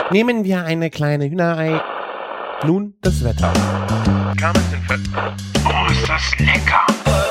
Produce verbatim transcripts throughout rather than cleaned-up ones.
Nehmen wir eine kleine Hühnerei. Nun das Wetter. Oh, ist das lecker!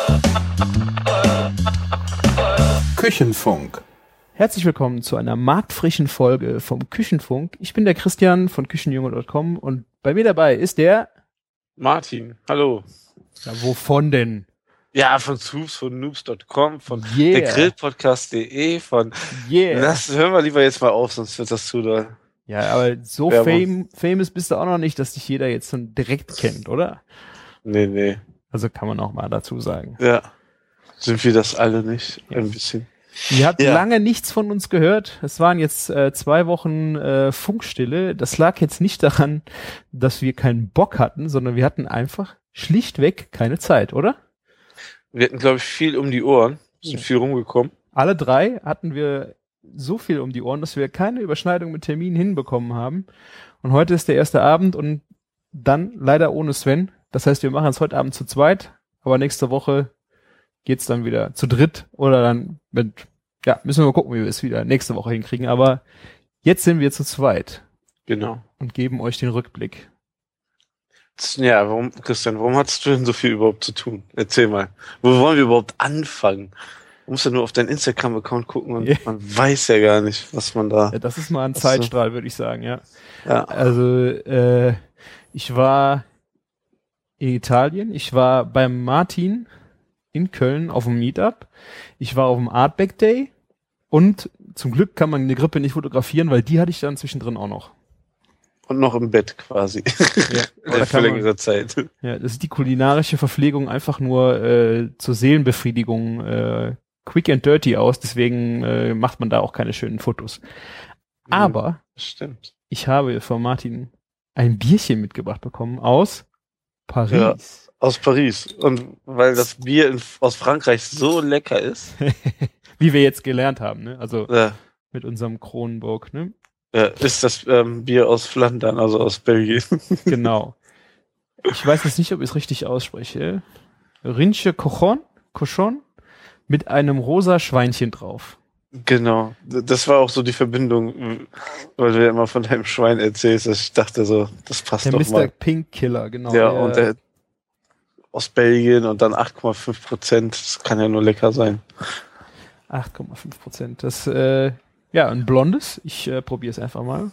Küchenfunk. Herzlich willkommen zu einer marktfrischen Folge vom Küchenfunk. Ich bin der Christian von küchenjunge punkt com und bei mir dabei ist der Martin. Hallo. Ja, wovon denn? Ja, von Soups, von noobs punkt com, von Yeah. der grillpodcast punkt de, von... Yeah. Das hören wir lieber jetzt mal auf, sonst wird das zu doll. Ja, aber so Ja, fame, famous bist du auch noch nicht, dass dich jeder jetzt schon direkt kennt, oder? Nee, nee. Also kann man auch mal dazu sagen. Ja. Sind wir das alle nicht? Ja. Ein bisschen. Ihr habt Ja. lange nichts von uns gehört. Es waren jetzt äh, zwei Wochen äh, Funkstille. Das lag jetzt nicht daran, dass wir keinen Bock hatten, sondern wir hatten einfach schlichtweg keine Zeit, oder? Wir hatten, glaube ich, viel um die Ohren. Sind Ja. viel rumgekommen. Alle drei hatten wir so viel um die Ohren, dass wir keine Überschneidung mit Terminen hinbekommen haben. Und heute ist der erste Abend und dann leider ohne Sven. Das heißt, wir machen es heute Abend zu zweit, aber nächste Woche geht's dann wieder zu dritt oder dann mit, ja, müssen wir mal gucken, wie wir es wieder nächste Woche hinkriegen. Aber jetzt sind wir zu zweit Genau. und geben euch den Rückblick. Ja, warum, Christian, warum hattest du denn so viel überhaupt zu tun? Erzähl mal. Wo wollen wir überhaupt anfangen? Du musst ja nur auf deinen Instagram-Account gucken und Ja. man weiß ja gar nicht, was man da... Ja, das ist mal ein Ach so. Zeitstrahl, würde ich sagen, ja. Ja. Also, äh, ich war in Italien, ich war beim Martin in Köln auf dem Meetup, ich war auf dem Artback Day und zum Glück kann man eine Grippe nicht fotografieren, weil die hatte ich dann zwischendrin auch noch. Und noch im Bett quasi. Ja, aber da Für kann man, längere Zeit. ja, das ist die kulinarische Verpflegung einfach nur äh, zur Seelenbefriedigung äh, quick and dirty aus, deswegen äh, macht man da auch keine schönen Fotos. Aber Stimmt. ich habe von Martin ein Bierchen mitgebracht bekommen aus Paris. Aus Paris. Und weil das Bier in, aus Frankreich so lecker ist. Wie wir jetzt gelernt haben, ne? Also Ja. mit unserem Kronenburg, ne? Ja, ist das ähm, Bier aus Flandern, also aus Belgien. Genau. Ich weiß jetzt nicht, ob ich es richtig ausspreche. Rinche Cochon, Cochon mit einem rosa Schweinchen drauf. Genau. Das war auch so die Verbindung, weil du ja immer von deinem Schwein erzählst, dass ich dachte so, das passt Der doch Mister mal. Pink Killer, genau. Ja, der, und der aus Belgien und dann acht Komma fünf Prozent. Das kann ja nur lecker sein. acht Komma fünf Prozent. Das, äh, ja, ein blondes. Ich äh, probiere es einfach mal.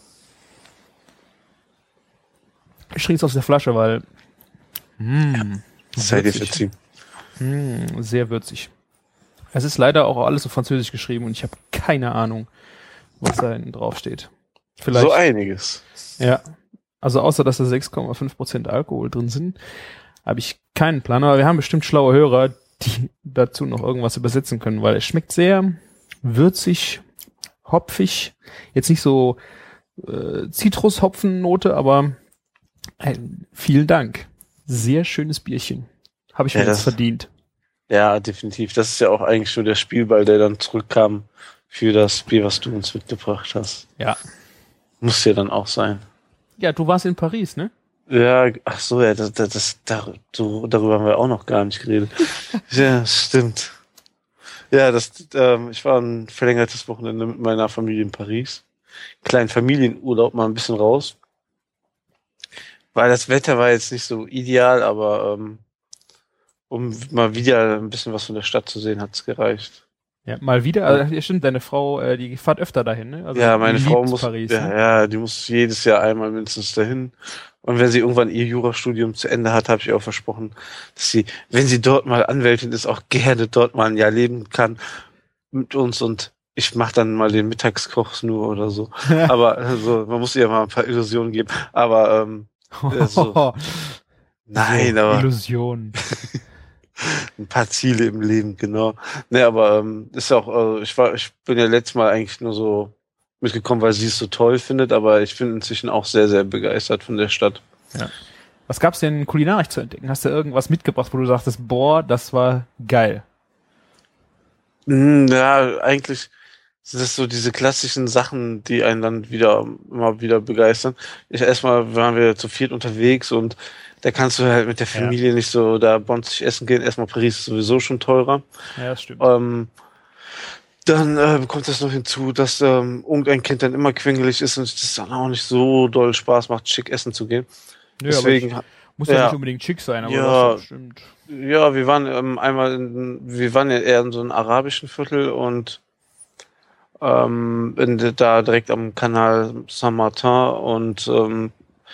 Ich trinke es aus der Flasche, weil mh, Sei dir würzig. verziehen. Mh, sehr würzig. Es ist leider auch alles auf Französisch geschrieben und ich habe keine Ahnung, was da hinten drauf steht. Vielleicht, So einiges. ja. Also außer, dass da sechs Komma fünf Prozent Alkohol drin sind, habe ich keinen Plan. Aber wir haben bestimmt schlaue Hörer, die dazu noch irgendwas übersetzen können, weil es schmeckt sehr würzig, hopfig. Jetzt nicht so äh, Zitrushopfennote, aber äh, vielen Dank. Sehr schönes Bierchen. Habe ich Ja, mir jetzt das- verdient. Ja, definitiv. Das ist ja auch eigentlich nur der Spielball, der dann zurückkam für das Bier, was du uns mitgebracht hast. Ja. Muss ja dann auch sein. Ja, du warst in Paris, ne? Ja, ach so, ja, das, das, das dar, so, darüber haben wir auch noch gar nicht geredet. Ja, stimmt. Ja, das, ähm, ich war ein verlängertes Wochenende mit meiner Familie in Paris. Kleinen Familienurlaub, mal ein bisschen raus. Weil das Wetter war jetzt nicht so ideal, aber ähm, um mal wieder ein bisschen was von der Stadt zu sehen, hat's gereicht. Ja, mal wieder. Also, ja, stimmt, deine Frau, äh, die fährt öfter dahin, ne? Also, Ja, meine die Frau liebt muss, Paris, ja, ne? ja, die muss jedes Jahr einmal mindestens dahin. Und wenn sie irgendwann ihr Jurastudium zu Ende hat, habe ich auch versprochen, dass sie, wenn sie dort mal Anwältin ist, auch gerne dort mal ein Jahr leben kann mit uns und ich mache dann mal den Mittagskoch nur oder so. Aber also, man muss ihr mal ein paar Illusionen geben. Aber ähm, äh, so, nein, so, aber Illusion. ein paar Ziele im Leben, genau. Nee, aber ähm, ist ja auch, also ich war, ich bin ja letztes Mal eigentlich nur so mitgekommen, weil sie es so toll findet, aber ich bin inzwischen auch sehr, sehr begeistert von der Stadt. Ja. Was gab's denn kulinarisch zu entdecken? Hast du irgendwas mitgebracht, wo du sagtest, boah, das war geil? Mm, Ja, eigentlich sind das so diese klassischen Sachen, die einen dann wieder immer wieder begeistern. Ich erstmal waren wir zu viert unterwegs und da kannst du halt mit der Familie nicht so da bonzig essen gehen. Erstmal Paris ist sowieso schon teurer. Ja, das stimmt. Ähm, Dann äh, kommt das noch hinzu, dass ähm, irgendein Kind dann immer quengelig ist und es dann auch nicht so doll Spaß macht, schick essen zu gehen. Nö, Deswegen aber ich, muss ja, ja nicht unbedingt schick sein, aber Ja. das stimmt. Ja, wir waren ähm, einmal, in, wir waren ja eher in so einem arabischen Viertel und ähm, in, da direkt am Kanal Saint-Martin und ähm,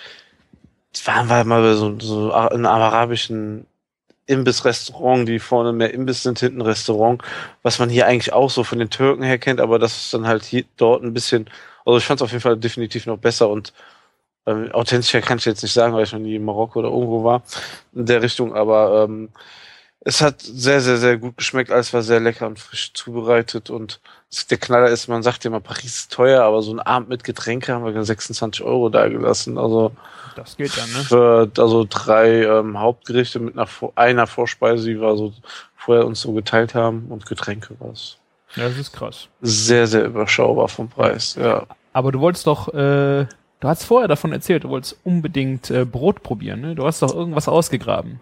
waren wir mal bei so, so in einem arabischen Imbiss-Restaurant, die vorne mehr Imbiss sind, hinten Restaurant, was man hier eigentlich auch so von den Türken her kennt, aber das ist dann halt hier dort ein bisschen, also ich fand es auf jeden Fall definitiv noch besser und ähm, authentischer kann ich jetzt nicht sagen, weil ich noch nie in Marokko oder irgendwo war in der Richtung, aber ähm, es hat sehr, sehr, sehr gut geschmeckt, alles war sehr lecker und frisch zubereitet und der Knaller ist, man sagt ja immer, Paris ist teuer, aber so ein Abend mit Getränke haben wir sechsundzwanzig Euro da gelassen, also Das geht dann, ne? für also drei ähm, Hauptgerichte mit einer, einer Vorspeise, die wir so vorher uns so geteilt haben und Getränke war es. Ja, das ist krass. Sehr, sehr überschaubar vom Preis, ja. Aber du wolltest doch, äh, du hast vorher davon erzählt, du wolltest unbedingt äh, Brot probieren, ne? Du hast doch irgendwas ausgegraben.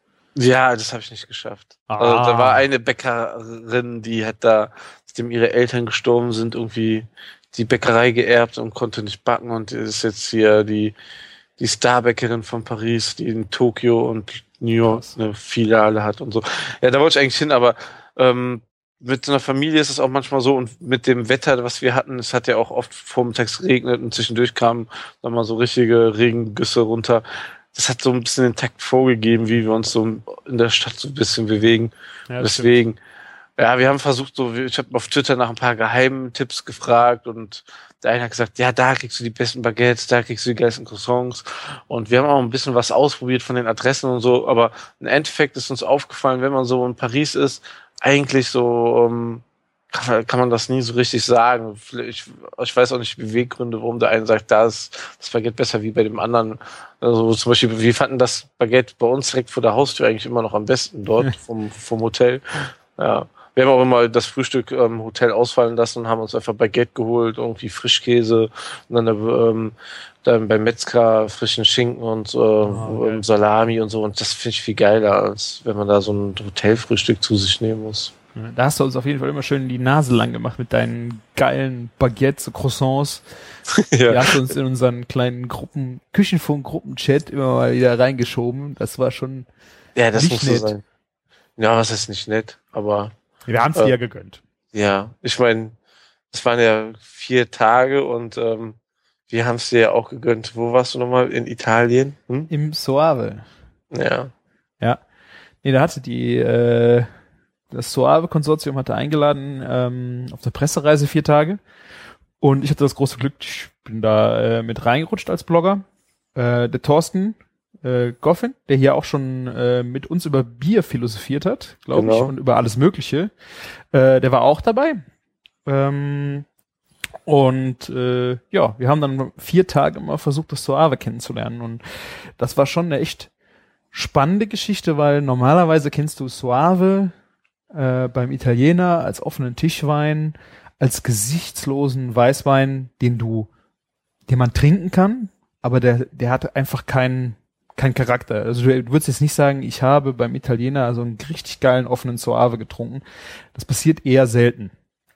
Ja, das habe ich nicht geschafft. Ah. Also da war eine Bäckerin, die hat da, nachdem ihre Eltern gestorben sind, irgendwie die Bäckerei geerbt und konnte nicht backen und ist jetzt hier die die Starbäckerin von Paris, die in Tokio und New York eine Filiale hat und so. Ja, da wollte ich eigentlich hin, aber ähm, mit so einer Familie ist es auch manchmal so und mit dem Wetter, was wir hatten, es hat ja auch oft vormittags geregnet und zwischendurch kamen dann mal so richtige Regengüsse runter. Das hat so ein bisschen den Takt vorgegeben, wie wir uns so in der Stadt so ein bisschen bewegen. Ja, Deswegen, ja, wir haben versucht, so, ich habe auf Twitter nach ein paar geheimen Tipps gefragt und der eine hat gesagt, ja, da kriegst du die besten Baguettes, da kriegst du die geilsten Croissants. Und wir haben auch ein bisschen was ausprobiert von den Adressen und so, aber im Endeffekt ist uns aufgefallen, wenn man so in Paris ist, eigentlich so um, kann, kann man das nie so richtig sagen. Ich, ich weiß auch nicht die Beweggründe, warum der eine sagt, da ist das Baguette besser wie bei dem anderen. Also zum Beispiel, wir fanden das Baguette bei uns direkt vor der Haustür eigentlich immer noch am besten dort vom, vom Hotel. Ja. Wir haben auch immer das Frühstück im ähm, Hotel ausfallen lassen und haben uns einfach Baguette geholt, irgendwie Frischkäse und dann, ähm, dann beim Metzger frischen Schinken und äh, Oh, und Salami und so. Und das finde ich viel geiler, als wenn man da so ein Hotelfrühstück zu sich nehmen muss. Da hast du uns auf jeden Fall immer schön die Nase lang gemacht mit deinen geilen Baguettes, Croissants. Ja. Die hast du uns in unseren kleinen Gruppen, Küchenfunk-Gruppen-Chat immer mal wieder reingeschoben. Das war schon Ja, das nicht muss so nett. sein. Ja, was ist nicht nett, aber Wir haben es Äh, dir ja gegönnt. ja, ich meine, es waren ja vier Tage und ähm, wir haben es dir ja auch gegönnt. Wo warst du nochmal? In Italien? Hm? Im Soave. Ja. Ja. Nee, da hatte die, äh, das Soave-Konsortium hatte eingeladen ähm, auf der Pressereise vier Tage. Und ich hatte das große Glück, ich bin da äh, mit reingerutscht als Blogger. Äh, der Thorsten äh, Goffin, der hier auch schon äh, mit uns über Bier philosophiert hat, glaube Genau. ich, und über alles Mögliche. Äh, der war auch dabei. Ähm, und äh, ja, wir haben dann vier Tage mal versucht, das Soave kennenzulernen. Und das war schon eine echt spannende Geschichte, weil normalerweise kennst du Soave äh, beim Italiener als offenen Tischwein, als gesichtslosen Weißwein, den du, den man trinken kann, aber der, der hat einfach keinen, keinen Charakter. Also du, du würdest jetzt nicht sagen, ich habe beim Italiener also einen richtig geilen offenen Soave getrunken. Das passiert eher selten.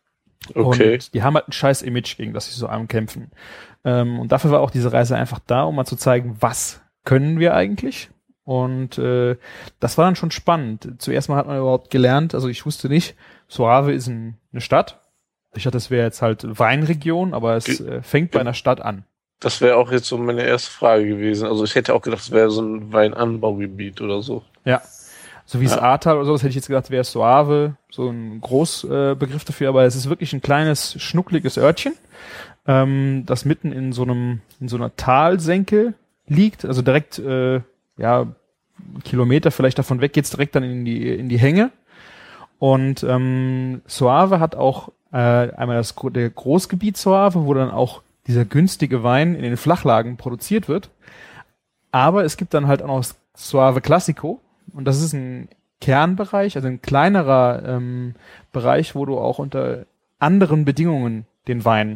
Okay. Und die haben halt ein scheiß Image, gegen das sie so ankämpfen. Ähm, und dafür war auch diese Reise einfach da, um mal zu zeigen, was können wir eigentlich? Und äh, das war dann schon spannend. Zuerst mal hat man überhaupt gelernt, also ich wusste nicht, Soave ist ein, eine Stadt. Ich dachte, das wäre jetzt halt Weinregion, aber es äh, fängt bei einer Stadt an. Das wäre auch jetzt so meine erste Frage gewesen. Also ich hätte auch gedacht, es wäre so ein Weinanbaugebiet oder so. Ja. So wie es Ja. Ahrtal oder so, das hätte ich jetzt gedacht, wäre Soave, so ein Großbegriff äh, Begriff dafür, aber es ist wirklich ein kleines, schnuckliges Örtchen, ähm, das mitten in so einem, in so einer Talsenke liegt, also direkt, äh, ja, einen Kilometer vielleicht davon weg geht's direkt dann in die, in die Hänge. Und ähm, Soave hat auch äh, einmal das der Großgebiet Soave, wo dann auch dieser günstige Wein in den Flachlagen produziert wird. Aber es gibt dann halt auch noch das Soave Classico. Und das ist ein Kernbereich, also ein kleinerer ähm, Bereich, wo du auch unter anderen Bedingungen den Wein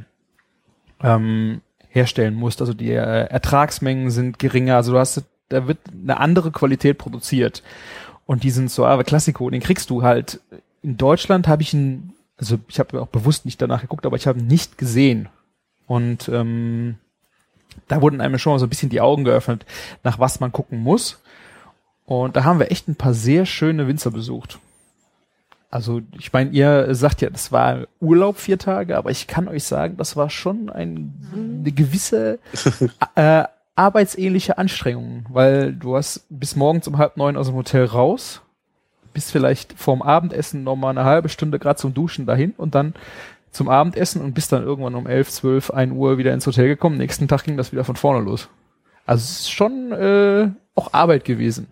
ähm, herstellen musst. Also die äh, Ertragsmengen sind geringer. Also du hast, da wird eine andere Qualität produziert. Und diesen Soave Classico, den kriegst du halt in Deutschland, habe ich ihn also ich habe auch bewusst nicht danach geguckt, aber ich habe nicht gesehen. Und ähm, da wurden einem schon mal so ein bisschen die Augen geöffnet, nach was man gucken muss. Und da haben wir echt ein paar sehr schöne Winzer besucht. Also ich meine, ihr sagt ja, das war Urlaub vier Tage, aber ich kann euch sagen, das war schon ein, eine gewisse äh, arbeitsähnliche Anstrengung, weil du hast bis morgens um halb neun aus dem Hotel raus, bist vielleicht vorm Abendessen nochmal eine halbe Stunde gerade zum Duschen dahin und dann zum Abendessen und bist dann irgendwann um elf, zwölf, ein Uhr wieder ins Hotel gekommen. Nächsten Tag ging das wieder von vorne los. Also es ist schon äh, auch Arbeit gewesen.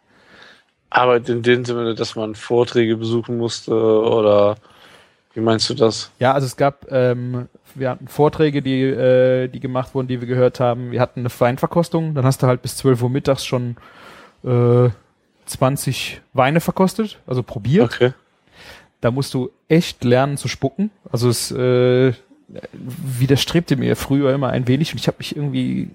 Arbeit in dem Sinne, dass man Vorträge besuchen musste oder wie meinst du das? Ja, also es gab, ähm, wir hatten Vorträge, die, äh, die gemacht wurden, die wir gehört haben. Wir hatten eine Weinverkostung, dann hast du halt bis zwölf Uhr mittags schon äh, zwanzig Weine verkostet, also probiert. Okay. Da musst du echt lernen zu spucken. Also es äh, widerstrebte mir früher immer ein wenig und ich habe mich irgendwie...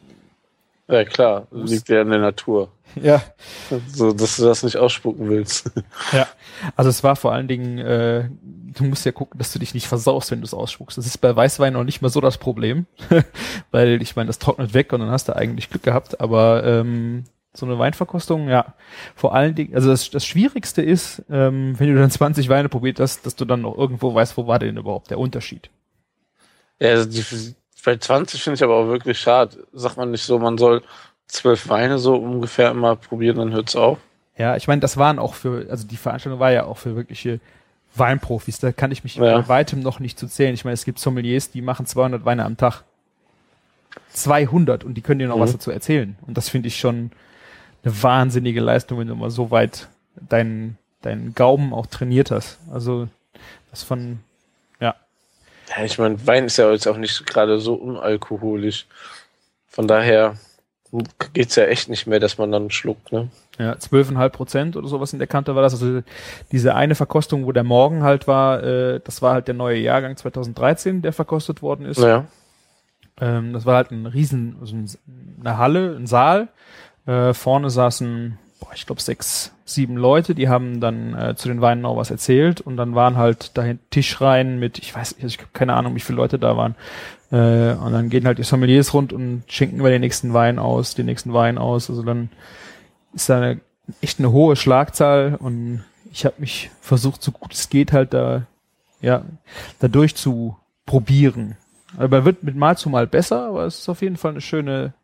Ja klar, liegt ja in der Natur. Ja. So, dass du das nicht ausspucken willst. Ja, also es war vor allen Dingen, äh, du musst ja gucken, dass du dich nicht versaust, wenn du es ausspuckst. Das ist bei Weißwein noch nicht mal so das Problem, weil ich meine, das trocknet weg und dann hast du eigentlich Glück gehabt, aber ähm, so eine Weinverkostung, ja, vor allen Dingen, also das, das Schwierigste ist, ähm, wenn du dann zwanzig Weine probiert hast, dass du dann noch irgendwo weißt, wo war denn überhaupt der Unterschied. Ja, also die, bei zwanzig finde ich aber auch wirklich schade. Sagt man nicht so, man soll zwölf Weine so ungefähr immer probieren, dann hört's auf. Ja, ich meine, das waren auch für, also die Veranstaltung war ja auch für wirkliche Weinprofis, da kann ich mich ja. bei weitem noch nicht zu zählen. Ich meine, es gibt Sommeliers, die machen zweihundert Weine am Tag. zweihundert und die können dir noch mhm. was dazu erzählen. Und das finde ich schon eine wahnsinnige Leistung, wenn du mal so weit deinen, deinen Gaumen auch trainiert hast. Also das von, ja. Ja, ich meine, Wein ist ja jetzt auch nicht gerade so unalkoholisch. Von daher geht's ja echt nicht mehr, dass man dann schluckt, ne? Ja, zwölf Komma fünf Prozent oder sowas in der Kante war das. Also diese eine Verkostung, wo der Morgen halt war, äh, das war halt der neue Jahrgang zweitausenddreizehn, der verkostet worden ist. Ja. Ähm, das war halt ein riesen, also eine Halle, ein Saal. Äh, vorne saßen, boah, ich glaube, sechs, sieben Leute, die haben dann äh, zu den Weinen noch was erzählt und dann waren halt dahin Tischreihen mit, ich weiß nicht, ich habe keine Ahnung, wie viele Leute da waren. Äh, und dann gehen halt die Sommeliers rund und schenken über den nächsten Wein aus, den nächsten Wein aus. Also dann ist da eine, echt eine hohe Schlagzahl und ich habe mich versucht, so gut es geht, halt da, ja, da durch zu probieren. Aber wird mit Mal zu Mal besser, aber es ist auf jeden Fall eine schöne.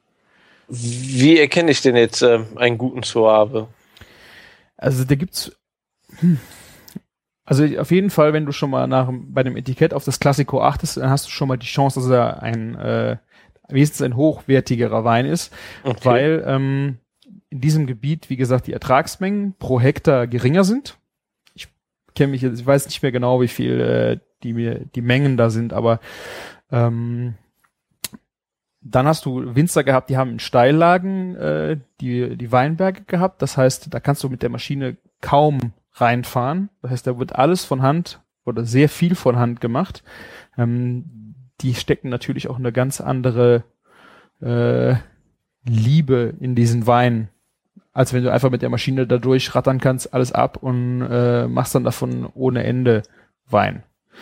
Wie erkenne ich denn jetzt äh, einen guten Soave? Also da gibt's, hm, also auf jeden Fall, wenn du schon mal nach bei dem Etikett auf das Classico achtest, dann hast du schon mal die Chance, dass er ein äh, wenigstens ein hochwertigerer Wein ist, Okay. weil ähm, in diesem Gebiet, wie gesagt, die Ertragsmengen pro Hektar geringer sind. Ich kenne mich jetzt, ich weiß nicht mehr genau, wie viel äh, die mir die Mengen da sind, aber ähm, dann hast du Winzer gehabt, die haben in Steillagen äh, die die Weinberge gehabt. Das heißt, da kannst du mit der Maschine kaum reinfahren. Das heißt, da wird alles von Hand oder sehr viel von Hand gemacht. Ähm, die stecken natürlich auch eine ganz andere äh, Liebe in diesen Wein, als wenn du einfach mit der Maschine da durchrattern kannst, alles ab und äh, machst dann davon ohne Ende Wein.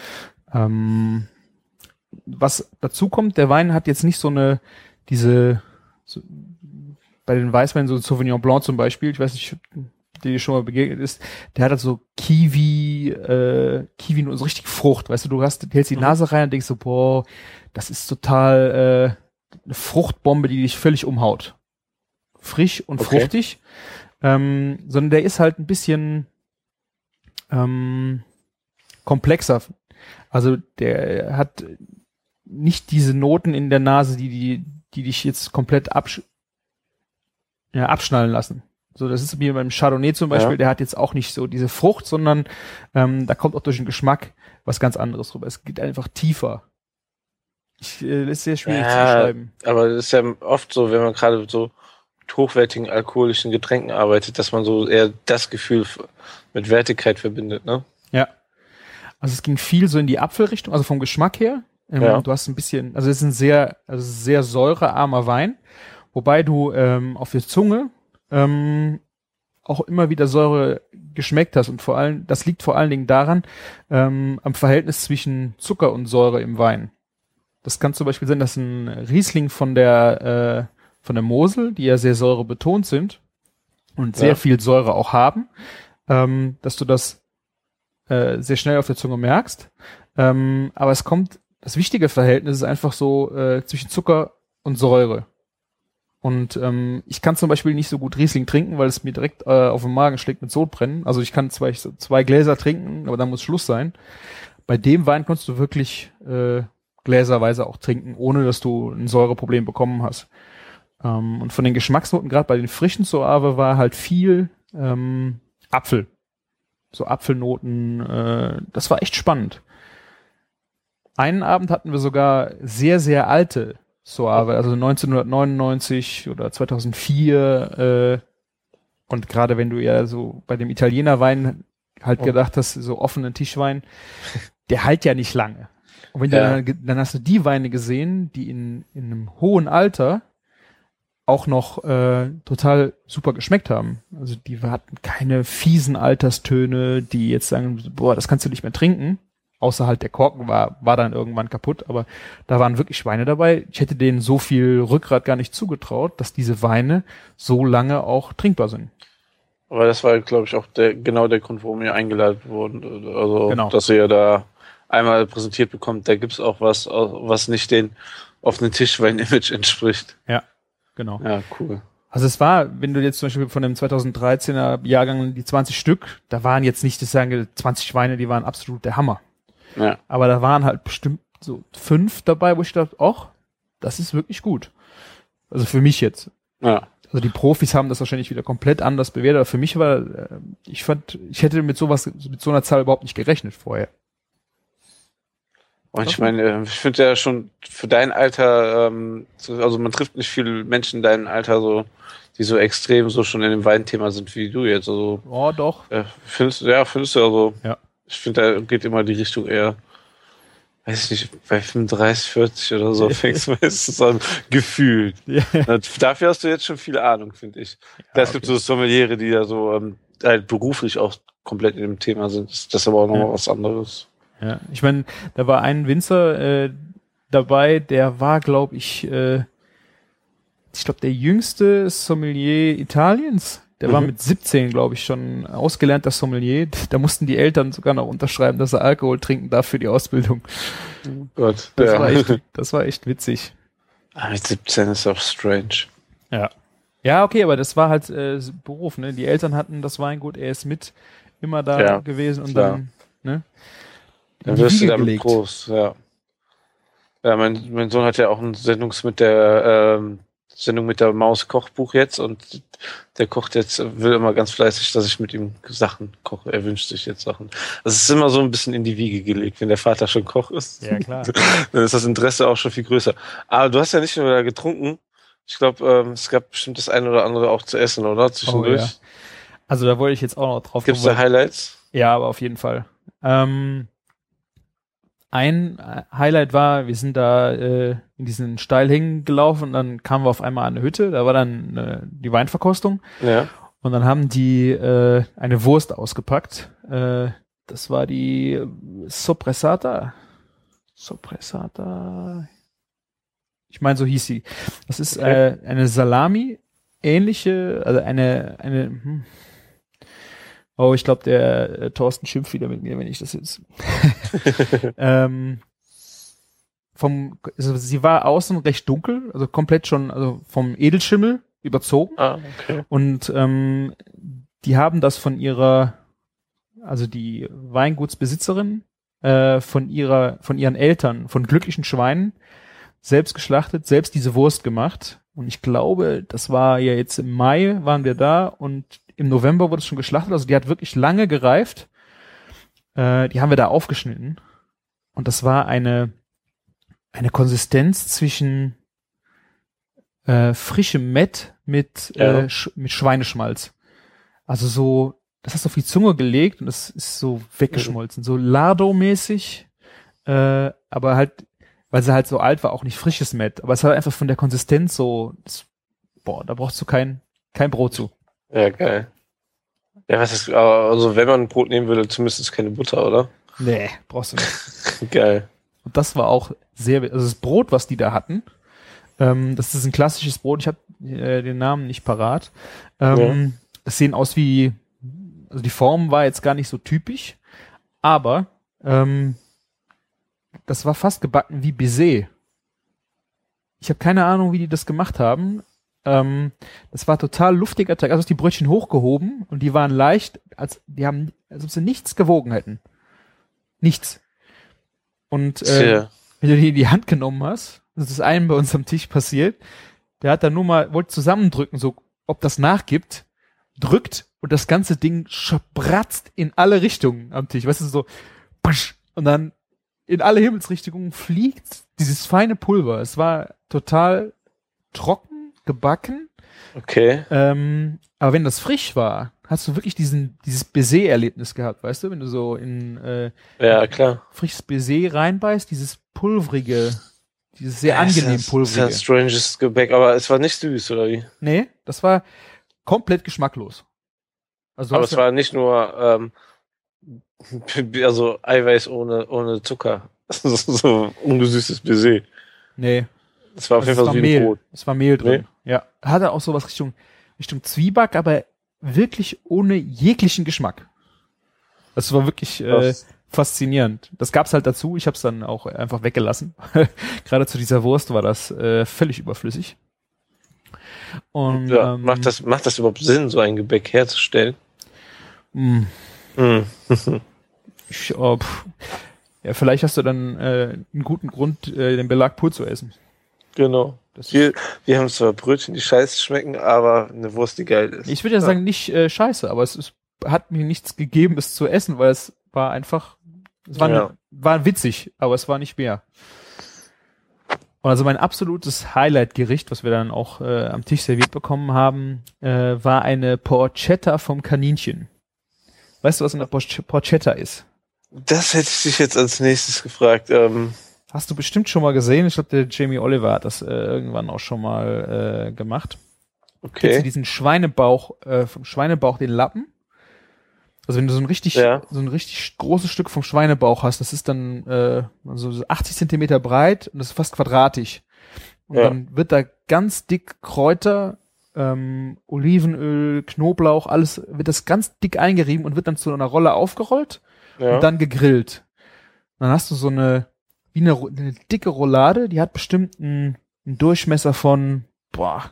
Ähm, was dazu kommt, der Wein hat jetzt nicht so eine, diese, so, bei den Weißweinen, so Sauvignon Blanc zum Beispiel, ich weiß nicht, dir schon mal begegnet ist, der hat halt so Kiwi, äh, Kiwi nur so richtig Frucht, weißt du, du hast, hältst die Nase rein und denkst so, boah, das ist total äh, eine Fruchtbombe, die dich völlig umhaut. Frisch und Okay. fruchtig, ähm, sondern der ist halt ein bisschen ähm, komplexer. Also der hat nicht diese Noten in der Nase, die die, die dich jetzt komplett absch ja, abschnallen lassen. So, das ist wie beim Chardonnay zum Beispiel, Ja. der hat jetzt auch nicht so diese Frucht, sondern ähm, da kommt auch durch den Geschmack was ganz anderes rüber. Es geht einfach tiefer. Ich, äh, das ist sehr schwierig Ja, zu beschreiben. Aber das ist ja oft so, wenn man gerade mit so mit hochwertigen alkoholischen Getränken arbeitet, dass man so eher das Gefühl f- mit Wertigkeit verbindet, ne? Ja. Also es ging viel so in die Apfelrichtung, also vom Geschmack her. Ähm, Ja. Du hast ein bisschen, also es ist ein sehr, also sehr säurearmer Wein, wobei du ähm, auf der Zunge ähm, auch immer wieder Säure geschmeckt hast und vor allem, das liegt vor allen Dingen daran, ähm, am Verhältnis zwischen Zucker und Säure im Wein. Das kann zum Beispiel sein, dass ein Riesling von der, äh, von der Mosel, die ja sehr säurebetont sind und sehr Ja. viel Säure auch haben, ähm, dass du das äh, sehr schnell auf der Zunge merkst. Ähm, aber es kommt, das wichtige Verhältnis ist einfach so äh, zwischen Zucker und Säure. Und ähm, ich kann zum Beispiel nicht so gut Riesling trinken, weil es mir direkt äh, auf den Magen schlägt mit Sodbrennen. Also ich kann zwei, zwei Gläser trinken, aber dann muss Schluss sein. Bei dem Wein kannst du wirklich äh, gläserweise auch trinken, ohne dass du ein Säureproblem bekommen hast. Ähm, und von den Geschmacksnoten, gerade bei den frischen Soave, war halt viel ähm, Apfel. So Apfelnoten, äh, das war echt spannend. Einen Abend hatten wir sogar sehr, sehr alte Soave, also neunzehnhundertneunundneunzig oder zweitausendvier, äh, und gerade wenn du ja so bei dem Italienerwein halt Oh. gedacht hast, so offenen Tischwein, der halt ja nicht lange. Und wenn Ja. du dann, dann hast du die Weine gesehen, die in, in einem hohen Alter auch noch äh, total super geschmeckt haben. Also die hatten keine fiesen Alterstöne, die jetzt sagen, boah, das kannst du nicht mehr trinken. Außer halt der Korken war, war dann irgendwann kaputt, aber da waren wirklich Weine dabei. Ich hätte denen so viel Rückgrat gar nicht zugetraut, dass diese Weine so lange auch trinkbar sind. Aber das war, glaube ich, auch der, genau der Grund, warum ihr eingeladen wurden. Also, Genau. dass ihr da einmal präsentiert bekommt, da gibt's auch was, was nicht den offenen Tischwein-Image entspricht. Ja, genau. Ja, cool. Also es war, wenn du jetzt zum Beispiel von dem zweitausenddreizehner Jahrgang die zwanzig Stück, da waren jetzt nicht, das sagen zwanzig Weine, die waren absolut der Hammer. Ja. Aber da waren halt bestimmt so fünf dabei, wo ich dachte, ach, das ist wirklich gut. Also für mich jetzt. Ja. Also die Profis haben das wahrscheinlich wieder komplett anders bewertet, aber für mich war, äh, ich fand, ich hätte mit sowas, mit so einer Zahl überhaupt nicht gerechnet vorher. Und ich meine, ich finde ja schon für dein Alter, ähm, so- also man trifft nicht viele Menschen in deinem Alter so, die so extrem so schon in dem Weinthema sind wie du jetzt. Also Oh, doch. äh, findest du, ja, findest du also. Ja. Ich finde, da geht immer die Richtung eher, weiß ich nicht, bei fünfunddreißig, vierzig oder so fängst du meistens an, gefühlt. Ja. Na, Dafür hast du jetzt schon viel Ahnung, finde ich. Ja, es gibt okay. so Sommeliere, die da so ähm, halt beruflich auch komplett in dem Thema sind. Das das ist aber auch nochmal Ja. was anderes. Ja, ich meine, da war ein Winzer äh, dabei, der war, glaube ich, äh, ich glaube, der jüngste Sommelier Italiens. Der Mhm. war mit siebzehn, glaube ich, schon ausgelernter Sommelier. Da mussten die Eltern sogar noch unterschreiben, dass er Alkohol trinken darf für die Ausbildung. Gott. Das, Ja. war, echt, das war echt witzig. Ah, mit siebzehn ist auch strange. Ja. Ja, okay, aber das war halt äh, Beruf, ne? Die Eltern hatten das Weingut, er ist mit immer da Ja, gewesen und klar. dann, ne? in Dann die wirst du Wiege damit gelegt. groß, ja. Ja, mein, mein Sohn hat ja auch eine Sendung mit der ähm, Sendung mit der Maus Kochbuch jetzt und der kocht jetzt, will immer ganz fleißig, dass ich mit ihm Sachen koche. Er wünscht sich jetzt Sachen. Also es ist immer so ein bisschen in die Wiege gelegt, wenn der Vater schon Koch ist. Ja, klar. Dann ist das Interesse auch schon viel größer. Aber du hast ja nicht nur da getrunken. Ich glaube, ähm, es gab bestimmt das eine oder andere auch zu essen, oder? Zwischendurch. Oh, ja. Also da wollte ich jetzt auch noch drauf Gibt's kommen, da Highlights? Ja, aber auf jeden Fall. Ähm, ein äh, Highlight war, wir sind da äh, in diesen Steilhängen gelaufen und dann kamen wir auf einmal an eine Hütte, da war dann äh, die Weinverkostung Ja. und dann haben die äh, eine Wurst ausgepackt. Äh, das war die Soppressata. Soppressata. Ich meine, so hieß sie. Das ist Okay. äh, eine Salami, ähnliche, also eine, eine, hm. Oh, ich glaube, der äh, Thorsten schimpft wieder mit mir, wenn ich das jetzt. ähm, vom, also sie war außen recht dunkel, also komplett schon, also vom Edelschimmel überzogen. Ah, okay. Und ähm, die haben das von ihrer, also die Weingutsbesitzerin, äh, von ihrer, von ihren Eltern, von glücklichen Schweinen, selbst geschlachtet, selbst diese Wurst gemacht. Und ich glaube, das war ja jetzt im Mai, waren wir da und im November wurde es schon geschlachtet. Also die hat wirklich lange gereift. Äh, die haben wir da aufgeschnitten. Und das war eine, eine Konsistenz zwischen äh, frischem Mett mit, Ja. äh, sch mit Schweineschmalz. Also so, das hast du auf die Zunge gelegt und das ist so weggeschmolzen. So Lardo-mäßig, äh, aber halt, weil sie halt so alt war, auch nicht frisches Mett. Aber es war einfach von der Konsistenz so, das, boah, da brauchst du kein, kein Brot zu. Ja, geil. Ja, was ist, also wenn man ein Brot nehmen würde, zumindest keine Butter, oder? Nee, brauchst du nicht. Geil. Und das war auch sehr, also das Brot, was die da hatten, ähm, das ist ein klassisches Brot, ich habe äh, den Namen nicht parat. Ähm, ja. Es sehen aus wie, also die Form war jetzt gar nicht so typisch, aber ähm, das war fast gebacken wie Baiser. Ich habe keine Ahnung, wie die das gemacht haben. Ähm, das war total luftiger Teig. Also die Brötchen hochgehoben und die waren leicht, als die haben, als ob sie nichts gewogen hätten. Nichts. Und äh, wenn du die in die Hand genommen hast, das ist einem bei uns am Tisch passiert, der hat dann nur mal, wollte zusammendrücken, so ob das nachgibt, drückt und das ganze Ding spratzt in alle Richtungen am Tisch. Weißt du, so und dann in alle Himmelsrichtungen fliegt dieses feine Pulver. Es war total trocken, gebacken. Okay. Ähm, aber wenn das frisch war, hast du wirklich diesen dieses Baiser-Erlebnis gehabt, weißt du? Wenn du so in äh, ja, klar. frisches Baiser reinbeißt, dieses pulvrige, dieses sehr ja, angenehm ist ja, pulvrige. Das ist ja stranges Gebäck, aber es war nicht süß, oder wie? Nee, das war komplett geschmacklos. Also aber es ja war nicht nur ähm, also Eiweiß ohne ohne Zucker. So ungesüßtes Baiser. Nee. Das war auf jeden Fall so wie Mehl. ein Brot. Es war Mehl drin. Nee? Ja. Hatte auch sowas Richtung, Richtung Zwieback, aber wirklich ohne jeglichen Geschmack. Das war wirklich äh, faszinierend. Das gab's halt dazu. Ich habe es dann auch einfach weggelassen. Gerade zu dieser Wurst war das äh, völlig überflüssig. Und, ja, ähm, macht das macht das überhaupt Sinn, so ein Gebäck herzustellen? Mm. Mm. ich, oh, ja, vielleicht hast du dann äh, einen guten Grund, äh, den Belag pur zu essen. Genau. Das wir, wir haben zwar Brötchen, die scheiße schmecken, aber eine Wurst, die geil ist. Ich würde ja, ja sagen, nicht äh, scheiße, aber es ist, hat mir nichts gegeben, es zu essen, weil es war einfach, es war, ja. ne, war witzig, aber es war nicht mehr. Und also mein absolutes Highlight-Gericht, was wir dann auch äh, am Tisch serviert bekommen haben, äh, war eine Porchetta vom Kaninchen. Weißt du, was eine Porch- Porchetta ist? Das hätte ich dich jetzt als nächstes gefragt. Ähm Hast du bestimmt schon mal gesehen. Ich glaube, der Jamie Oliver hat das äh, irgendwann auch schon mal äh, gemacht. Okay. Kennst du diesen Schweinebauch, äh, vom Schweinebauch den Lappen? Also wenn du so ein richtig, ja. so ein richtig großes Stück vom Schweinebauch hast, das ist dann äh, so achtzig Zentimeter breit und das ist fast quadratisch. Und ja. dann wird da ganz dick Kräuter, ähm, Olivenöl, Knoblauch, alles wird das ganz dick eingerieben und wird dann zu einer Rolle aufgerollt ja. und dann gegrillt. Und dann hast du so eine wie eine, eine dicke Roulade, die hat bestimmt einen, einen Durchmesser von boah,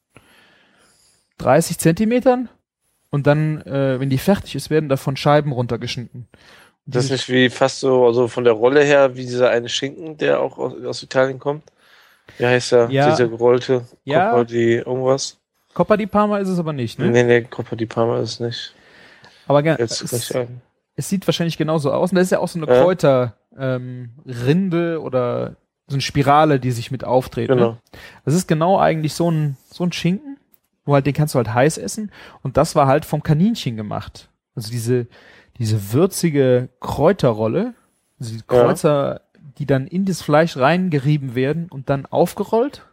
dreißig Zentimetern und dann, äh, wenn die fertig ist, werden davon Scheiben runtergeschnitten. Und das ist nicht wie fast so also von der Rolle her, wie dieser eine Schinken, der auch aus, aus Italien kommt. Wie heißt er? Ja. Dieser gerollte ja. Coppa di irgendwas? Coppa di Parma ist es aber nicht, ne? Nee, nee, Coppa di Parma ist es nicht. Aber gerne. Es, es sieht wahrscheinlich genauso aus. Und da ist ja auch so eine ja. Kräuter, ähm, Rinde oder so eine Spirale, die sich mit aufdreht. Genau. Ne? Das ist genau eigentlich so ein, so ein Schinken, wo halt, den kannst du halt heiß essen. Und das war halt vom Kaninchen gemacht. Also diese, diese würzige Kräuterrolle, also die Kräuter, ja. die dann in das Fleisch reingerieben werden und dann aufgerollt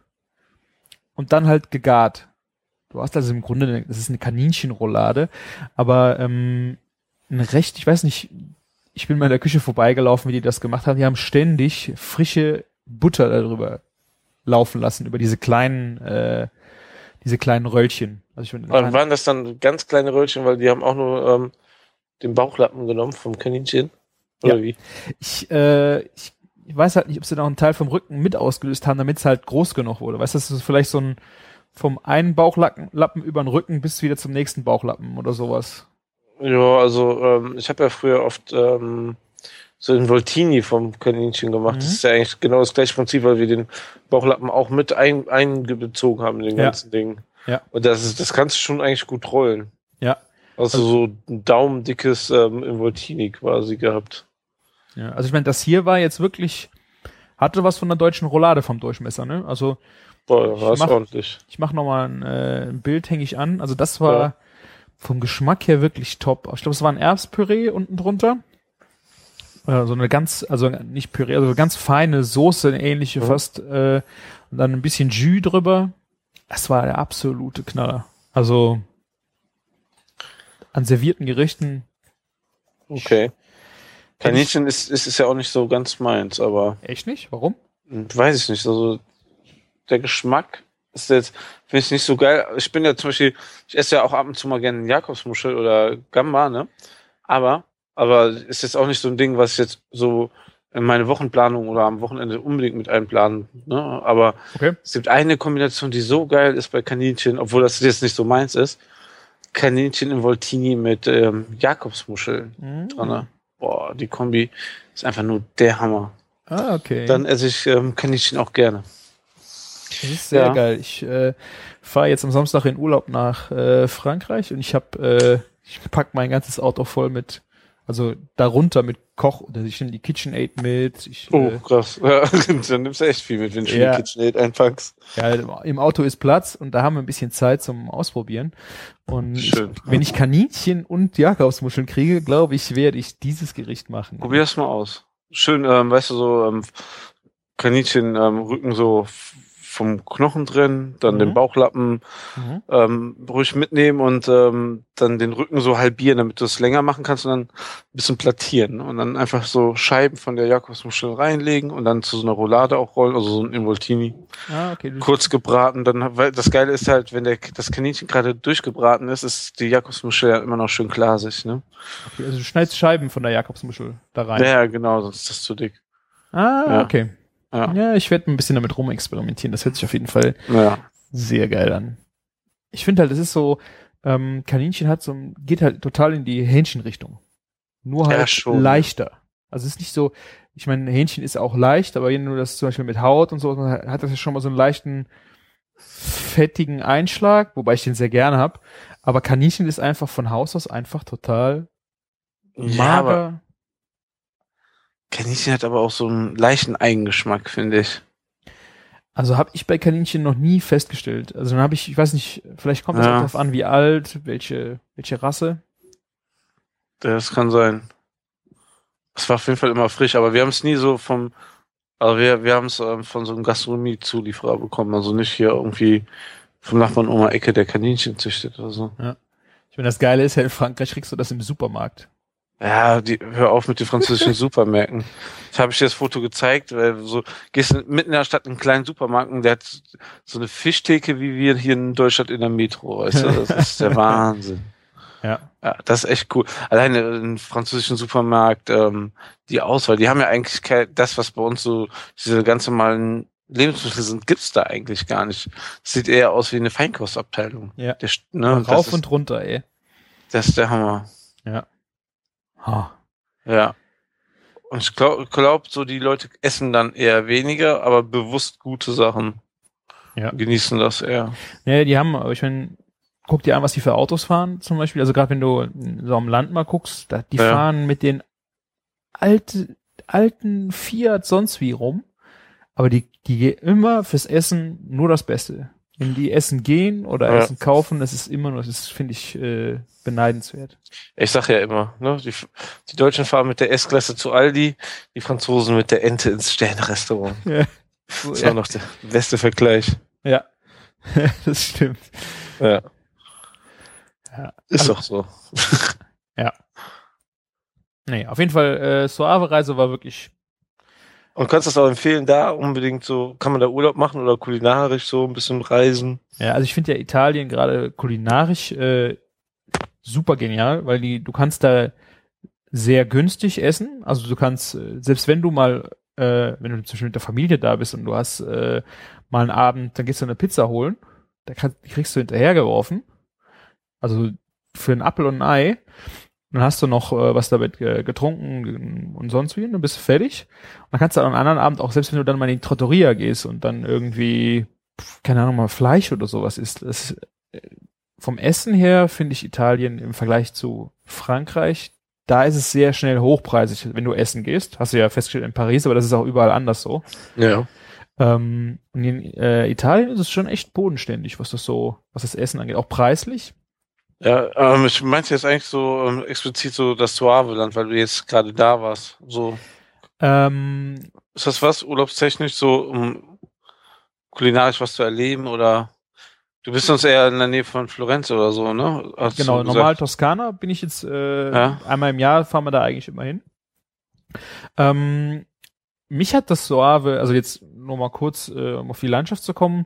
und dann halt gegart. Du hast also im Grunde, das ist eine Kaninchenroulade, aber ähm, ein recht, ich weiß nicht, ich bin mal in der Küche vorbeigelaufen, wie die das gemacht haben. Die haben ständig frische Butter darüber laufen lassen, über diese kleinen, äh, diese kleinen Röllchen. Also ich finde, waren, waren das dann ganz kleine Röllchen, weil die haben auch nur ähm, den Bauchlappen genommen vom Kaninchen? Oder ja. wie? Ich, äh, ich, ich weiß halt nicht, ob sie noch einen Teil vom Rücken mit ausgelöst haben, damit es halt groß genug wurde. Weißt du, das ist vielleicht so ein vom einen Bauchlappen Lappen über den Rücken bis wieder zum nächsten Bauchlappen oder sowas. Ja, also ähm, ich habe ja früher oft ähm, so einen Voltini vom Kaninchen gemacht. Mhm. Das ist ja eigentlich genau das gleiche Prinzip, weil wir den Bauchlappen auch mit ein, eingezogen haben in den ja. ganzen Ding. Ja. Und das ist, das kannst du schon eigentlich gut rollen. Ja. Also, also so ein daumendickes ähm, im Voltini quasi gehabt. Ja, also ich meine, das hier war jetzt wirklich, hatte was von der deutschen Roulade vom Durchmesser, ne? Also boah, das war ordentlich. Ich mach nochmal ein, äh, ein Bild, hänge ich an. Also das war ja. vom Geschmack her wirklich top. Ich glaube, es war ein Erbspüree unten drunter. Äh, so eine ganz, also nicht Püree, also ganz feine Soße, eine ähnliche mhm. fast. Äh, und dann ein bisschen Jus drüber. Das war der absolute Knaller. Also an servierten Gerichten. Okay. Kaninchen ist, ist, ist ja auch nicht so ganz meins, aber. Echt nicht? Warum? Weiß ich nicht. Also, der Geschmack ist jetzt, finde ich nicht so geil. Ich bin ja zum Beispiel, ich esse ja auch ab und zu mal gerne Jakobsmuschel oder Gamba, ne? Aber, aber ist jetzt auch nicht so ein Ding, was ich jetzt so in meine Wochenplanung oder am Wochenende unbedingt mit einplanen, ne? Aber Okay. es gibt eine Kombination, die so geil ist bei Kaninchen, obwohl das jetzt nicht so meins ist. Kaninchen in Voltini mit ähm, Jakobsmuscheln Mhm. dran. Boah, die Kombi ist einfach nur der Hammer. Ah, okay. Dann esse ich ähm, Kaninchen auch gerne. Das ist sehr Ja. geil. Ich äh, fahre jetzt am Samstag in Urlaub nach äh, Frankreich und ich habe, äh, ich pack mein ganzes Auto voll mit, also darunter mit Koch, oder ich nehme die KitchenAid mit. Ich, Oh, äh, krass. Ja, dann nimmst du echt viel mit, wenn du Ja. die KitchenAid einpackst. ja, im Auto ist Platz und da haben wir ein bisschen Zeit zum Ausprobieren. Und ich, Schön. wenn ich Kaninchen und Jakobsmuscheln kriege, glaube ich, werde ich dieses Gericht machen. Probier das mal aus. Schön, ähm, weißt du, so ähm, Kaninchen ähm, Rücken so f- vom Knochen drin, dann Mhm. den Bauchlappen Mhm. ähm, ruhig mitnehmen und ähm, dann den Rücken so halbieren, damit du es länger machen kannst und dann ein bisschen plattieren. Und dann einfach so Scheiben von der Jakobsmuschel reinlegen und dann zu so einer Roulade auch rollen, also so ein Involtini. Ah, okay. Du, Kurz gebraten, dann, weil das Geile ist halt, wenn der, das Kaninchen gerade durchgebraten ist, ist die Jakobsmuschel ja immer noch schön glasig, ne? okay, also du schneidest Scheiben von der Jakobsmuschel da rein. Ja, genau, sonst ist das zu dick. Ah, Ja. okay. Ja. Ja, ich werde ein bisschen damit rumexperimentieren. Das hört sich auf jeden Fall Ja. sehr geil an. Ich finde halt, es ist so, ähm, Kaninchen hat so, ein- geht halt total in die Hähnchenrichtung. Nur Ja, halt schon. leichter. Also es ist nicht so, ich meine, Hähnchen ist auch leicht, aber wenn du das zum Beispiel mit Haut und so, dann hat das ja schon mal so einen leichten, fettigen Einschlag, wobei ich den sehr gerne habe. Aber Kaninchen ist einfach von Haus aus einfach total Ja, aber mager. Kaninchen hat aber auch so einen leichten Eigengeschmack, finde ich. Also habe ich bei Kaninchen noch nie festgestellt. Also dann habe ich, ich weiß nicht, vielleicht kommt das Ja. auch darauf an, wie alt, welche, welche Rasse. Das kann sein. Es war auf jeden Fall immer frisch, aber wir haben es nie so vom, also wir, wir haben es ähm, von so einem Gastronomie-Zulieferer bekommen, also nicht hier irgendwie vom Nachbarn um die Ecke, der Kaninchen züchtet oder so. Ich meine, das Geile ist ja, in Frankreich kriegst du das im Supermarkt. Ja, die, hör auf mit den französischen Supermärkten. Das habe ich dir das Foto gezeigt, weil du so gehst mitten in der Stadt in einen kleinen Supermarkt und der hat so eine Fischtheke wie wir hier in Deutschland in der Metro, weißt du? Das ist der Wahnsinn. Ja. Ja, das ist echt cool. Alleine im französischen Supermarkt, ähm, die Auswahl, die haben ja eigentlich kein, das, was bei uns so diese ganz normalen Lebensmittel sind, gibt's da eigentlich gar nicht. Das sieht eher aus wie eine Feinkostabteilung. Ja. Der, ne, Rauf das, ist, und runter, ey. das ist der Hammer. Ja. Ha. Ja. Und ich glaube, glaub, so die Leute essen dann eher weniger, aber bewusst gute Sachen. Ja. Genießen das eher. Ja, die haben, aber ich meine, guck dir an, was die für Autos fahren, zum Beispiel. Also gerade wenn du so am Land mal guckst, da, die Ja. fahren mit den alte, alten Fiat sonst wie rum, aber die, die gehen immer fürs Essen nur das Beste. Wenn die Essen gehen oder Ja. Essen kaufen, das ist immer nur, das finde ich äh, beneidenswert. Ich sag ja immer, ne, die, die Deutschen fahren mit der S-Klasse zu Aldi, die Franzosen mit der Ente ins Sternrestaurant. Ja. Das ist ja. auch noch der beste Vergleich. Ja, das stimmt. Ja. Ja. Ist Also- doch so. Nee, auf jeden Fall, äh, Suave-Reise war wirklich, Und kannst du das auch empfehlen, da unbedingt so, kann man da Urlaub machen oder kulinarisch so ein bisschen reisen? ja, also ich finde ja Italien gerade kulinarisch äh, super genial, weil die, du kannst da sehr günstig essen. Also du kannst, äh, selbst wenn du mal, äh, wenn du zum Beispiel mit der Familie da bist und du hast äh, mal einen Abend, dann gehst du eine Pizza holen, da kann, die kriegst du hinterhergeworfen. Also für einen Apfel und ein Ei. Dann hast du noch äh, was damit äh, getrunken und sonst wie, und dann bist du fertig. Und dann kannst du am anderen Abend auch, selbst wenn du dann mal in die Trattoria gehst und dann irgendwie, pf, keine Ahnung, mal Fleisch oder sowas isst. Das, äh, vom Essen her finde ich Italien im Vergleich zu Frankreich, da ist es sehr schnell hochpreisig, wenn du essen gehst. Hast du ja festgestellt in Paris, aber das ist auch überall anders so. Ja. Ähm, und in äh, Italien ist es schon echt bodenständig, was das so, was das Essen angeht. Auch preislich. Ja, ähm, ich meinte jetzt eigentlich so ähm, explizit so das Suave-Land, weil du jetzt gerade da warst. So, Ähm, ist das was urlaubstechnisch so, um kulinarisch was zu erleben oder Du bist sonst eher in der Nähe von Florenz oder so, ne? Hast Genau, du normal gesagt. Toskana bin ich jetzt, äh, Ja. einmal im Jahr fahren wir da eigentlich immer hin. Ähm, mich hat das Soave, also jetzt nur mal kurz, äh, um auf die Landschaft zu kommen,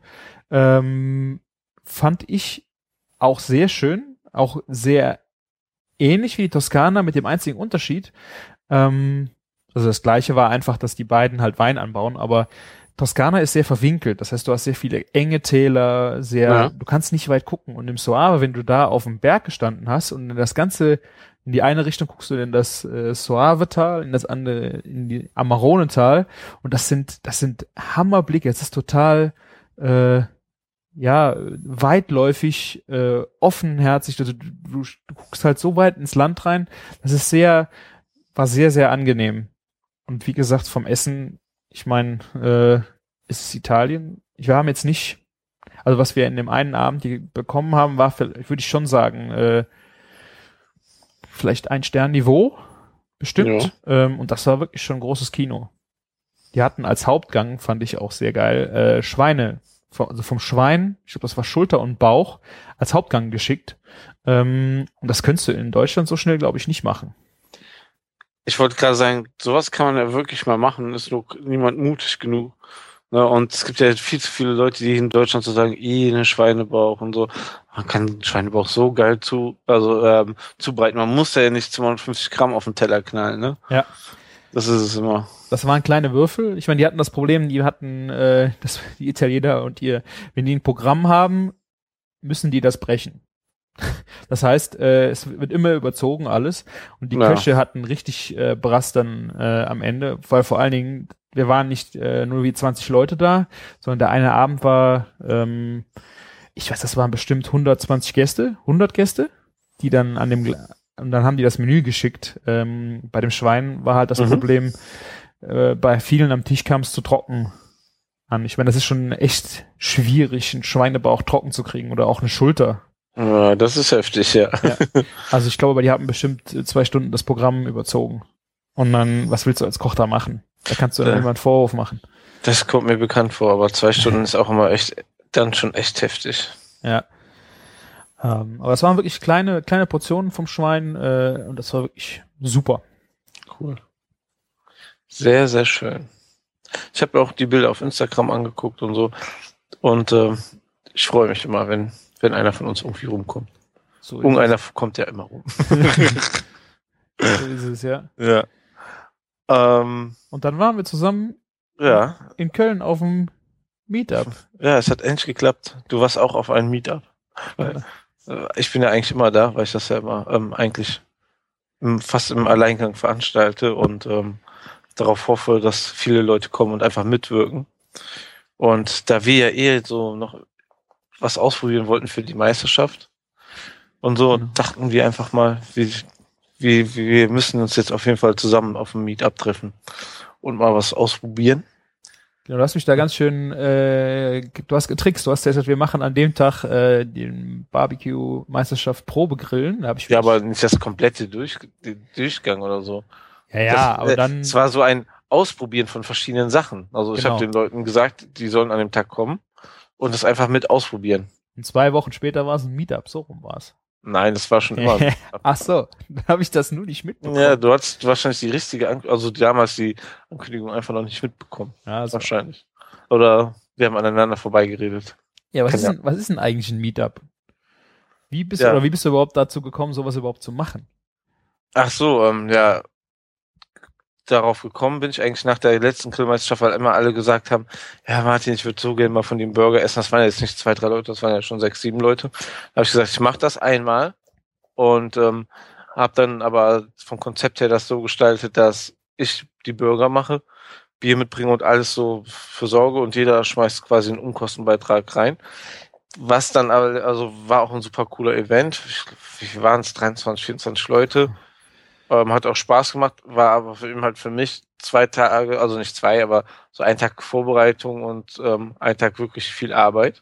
ähm, fand ich auch sehr schön, auch sehr ähnlich wie die Toskana mit dem einzigen Unterschied. Ähm, also das Gleiche war einfach, dass die beiden halt Wein anbauen, aber Toskana ist sehr verwinkelt. Das heißt, du hast sehr viele enge Täler, sehr, Ja. du kannst nicht weit gucken. Und im Soave, wenn du da auf dem Berg gestanden hast und in das Ganze, in die eine Richtung guckst du in das äh, Soave-Tal, in das andere, in die Amarone-Tal. Und das sind, das sind Hammerblicke. Es ist total, äh, ja, weitläufig, äh, offenherzig. Du, du, du, du guckst halt so weit ins Land rein. Das ist sehr, war sehr, sehr angenehm. Und wie gesagt, vom Essen, ich meine, äh, ist es Italien? Wir haben jetzt nicht, also was wir in dem einen Abend hier bekommen haben, war, würde ich schon sagen, äh, vielleicht ein Sternniveau, bestimmt. Ja. Ähm, und das war wirklich schon ein großes Kino. Die hatten als Hauptgang, fand ich auch sehr geil, äh, Schweine, vom, also vom Schwein, ich glaube, das war Schulter und Bauch, als Hauptgang geschickt. Ähm, und das könntest du in Deutschland so schnell, glaube ich, nicht machen. Ich wollte gerade sagen, sowas kann man ja wirklich mal machen, ist nur niemand mutig genug. Ne? Und es gibt ja viel zu viele Leute, die in Deutschland so sagen, eh, ne Schweinebauch und so. Man kann Schweinebauch so geil zu, also ähm, zubereiten. Man muss ja nicht zweihundertfünfzig Gramm auf den Teller knallen, ne? Ja. Das ist es immer. Das waren kleine Würfel. Ich meine, die hatten das Problem, die hatten, äh, das, die Italiener und ihr, wenn die ein Programm haben, müssen die das brechen. Das heißt, äh, es wird immer überzogen alles und die Ja. Köche hatten richtig äh, Brass dann äh, am Ende, weil vor allen Dingen, wir waren nicht äh, nur wie zwanzig Leute da, sondern der eine Abend war, ähm, ich weiß, das waren bestimmt hundertzwanzig Gäste, hundert Gäste, die dann an dem, und dann haben die das Menü geschickt. Ähm, bei dem Schwein war halt das Mhm. Problem, äh, bei vielen am Tisch kam es zu trocken an. Ich meine, das ist schon echt schwierig, einen Schweinebauch trocken zu kriegen oder auch eine Schulter. Ja, das ist heftig, ja. Ja. Also ich glaube, die haben bestimmt zwei Stunden das Programm überzogen. Und dann, was willst du als Koch da machen? Da kannst du Ja. ja niemand Vorwurf machen. Das kommt mir bekannt vor, aber zwei Stunden ist auch immer echt, dann schon echt heftig. Ja. Ähm, aber es waren wirklich kleine, kleine Portionen vom Schwein äh, und das war wirklich super. Cool. Sehr, sehr schön. Ich habe auch die Bilder auf Instagram angeguckt und so. Und äh, ich freue mich immer, wenn, wenn einer von uns irgendwie rumkommt. So ist Irgendeiner kommt ja immer rum. es. So ist es, ja. Ja. Ähm, Und dann waren wir zusammen ja. in Köln auf dem Meetup. Ja, es hat endlich geklappt. Du warst auch auf einem Meetup. Weil, äh, ich bin ja eigentlich immer da, weil ich das ja immer ähm, eigentlich im, fast im Alleingang veranstalte und ähm, darauf hoffe, dass viele Leute kommen und einfach mitwirken. Und da wir ja eh so noch was ausprobieren wollten für die Meisterschaft und so, Mhm. dachten wir einfach mal, wie, wie, wie, wir müssen uns jetzt auf jeden Fall zusammen auf dem Meetup treffen und mal was ausprobieren. Genau, du hast mich da ganz schön, äh, du hast getrickst, du hast gesagt, wir machen an dem Tag äh, den Barbecue-Meisterschaft Probegrillen. Da hab ich Ja, aber nicht das komplette Durch, den Durchgang oder so. ja, ja, das, aber äh, dann, Es war so ein Ausprobieren von verschiedenen Sachen. Also ich Genau. habe den Leuten gesagt, die sollen an dem Tag kommen und es einfach mit ausprobieren. und zwei Wochen später war es ein Meetup, so rum war es. Nein, das war schon immer. Ach so, da habe ich das nur nicht mitbekommen. Ja, du hattest wahrscheinlich die richtige, An also damals die Ankündigung einfach noch nicht mitbekommen. Ja, also, Wahrscheinlich. Oder wir haben aneinander vorbeigeredet. ja was, Kann ist ja- denn, was ist denn eigentlich ein Meetup? Wie bist Ja. du, oder wie bist du überhaupt dazu gekommen, sowas überhaupt zu machen? Ach so, ähm, ja. Darauf gekommen bin ich eigentlich nach der letzten Grillmeisterschaft, weil immer alle gesagt haben, ja Martin, ich würde so gerne mal von dem Burger essen. Das waren jetzt nicht zwei, drei Leute, das waren ja schon sechs, sieben Leute. Da habe ich gesagt, ich mache das einmal und ähm, habe dann aber vom Konzept her das so gestaltet, dass ich die Burger mache, Bier mitbringe und alles so für sorge und jeder schmeißt quasi einen Unkostenbeitrag rein. Was dann aber, also war auch ein super cooler Event. Ich, wie waren es, dreiundzwanzig, vierundzwanzig Leute. Ähm, hat auch Spaß gemacht, war aber für ihn halt für mich zwei Tage, also nicht zwei, aber so ein Tag Vorbereitung und ähm, ein Tag wirklich viel Arbeit.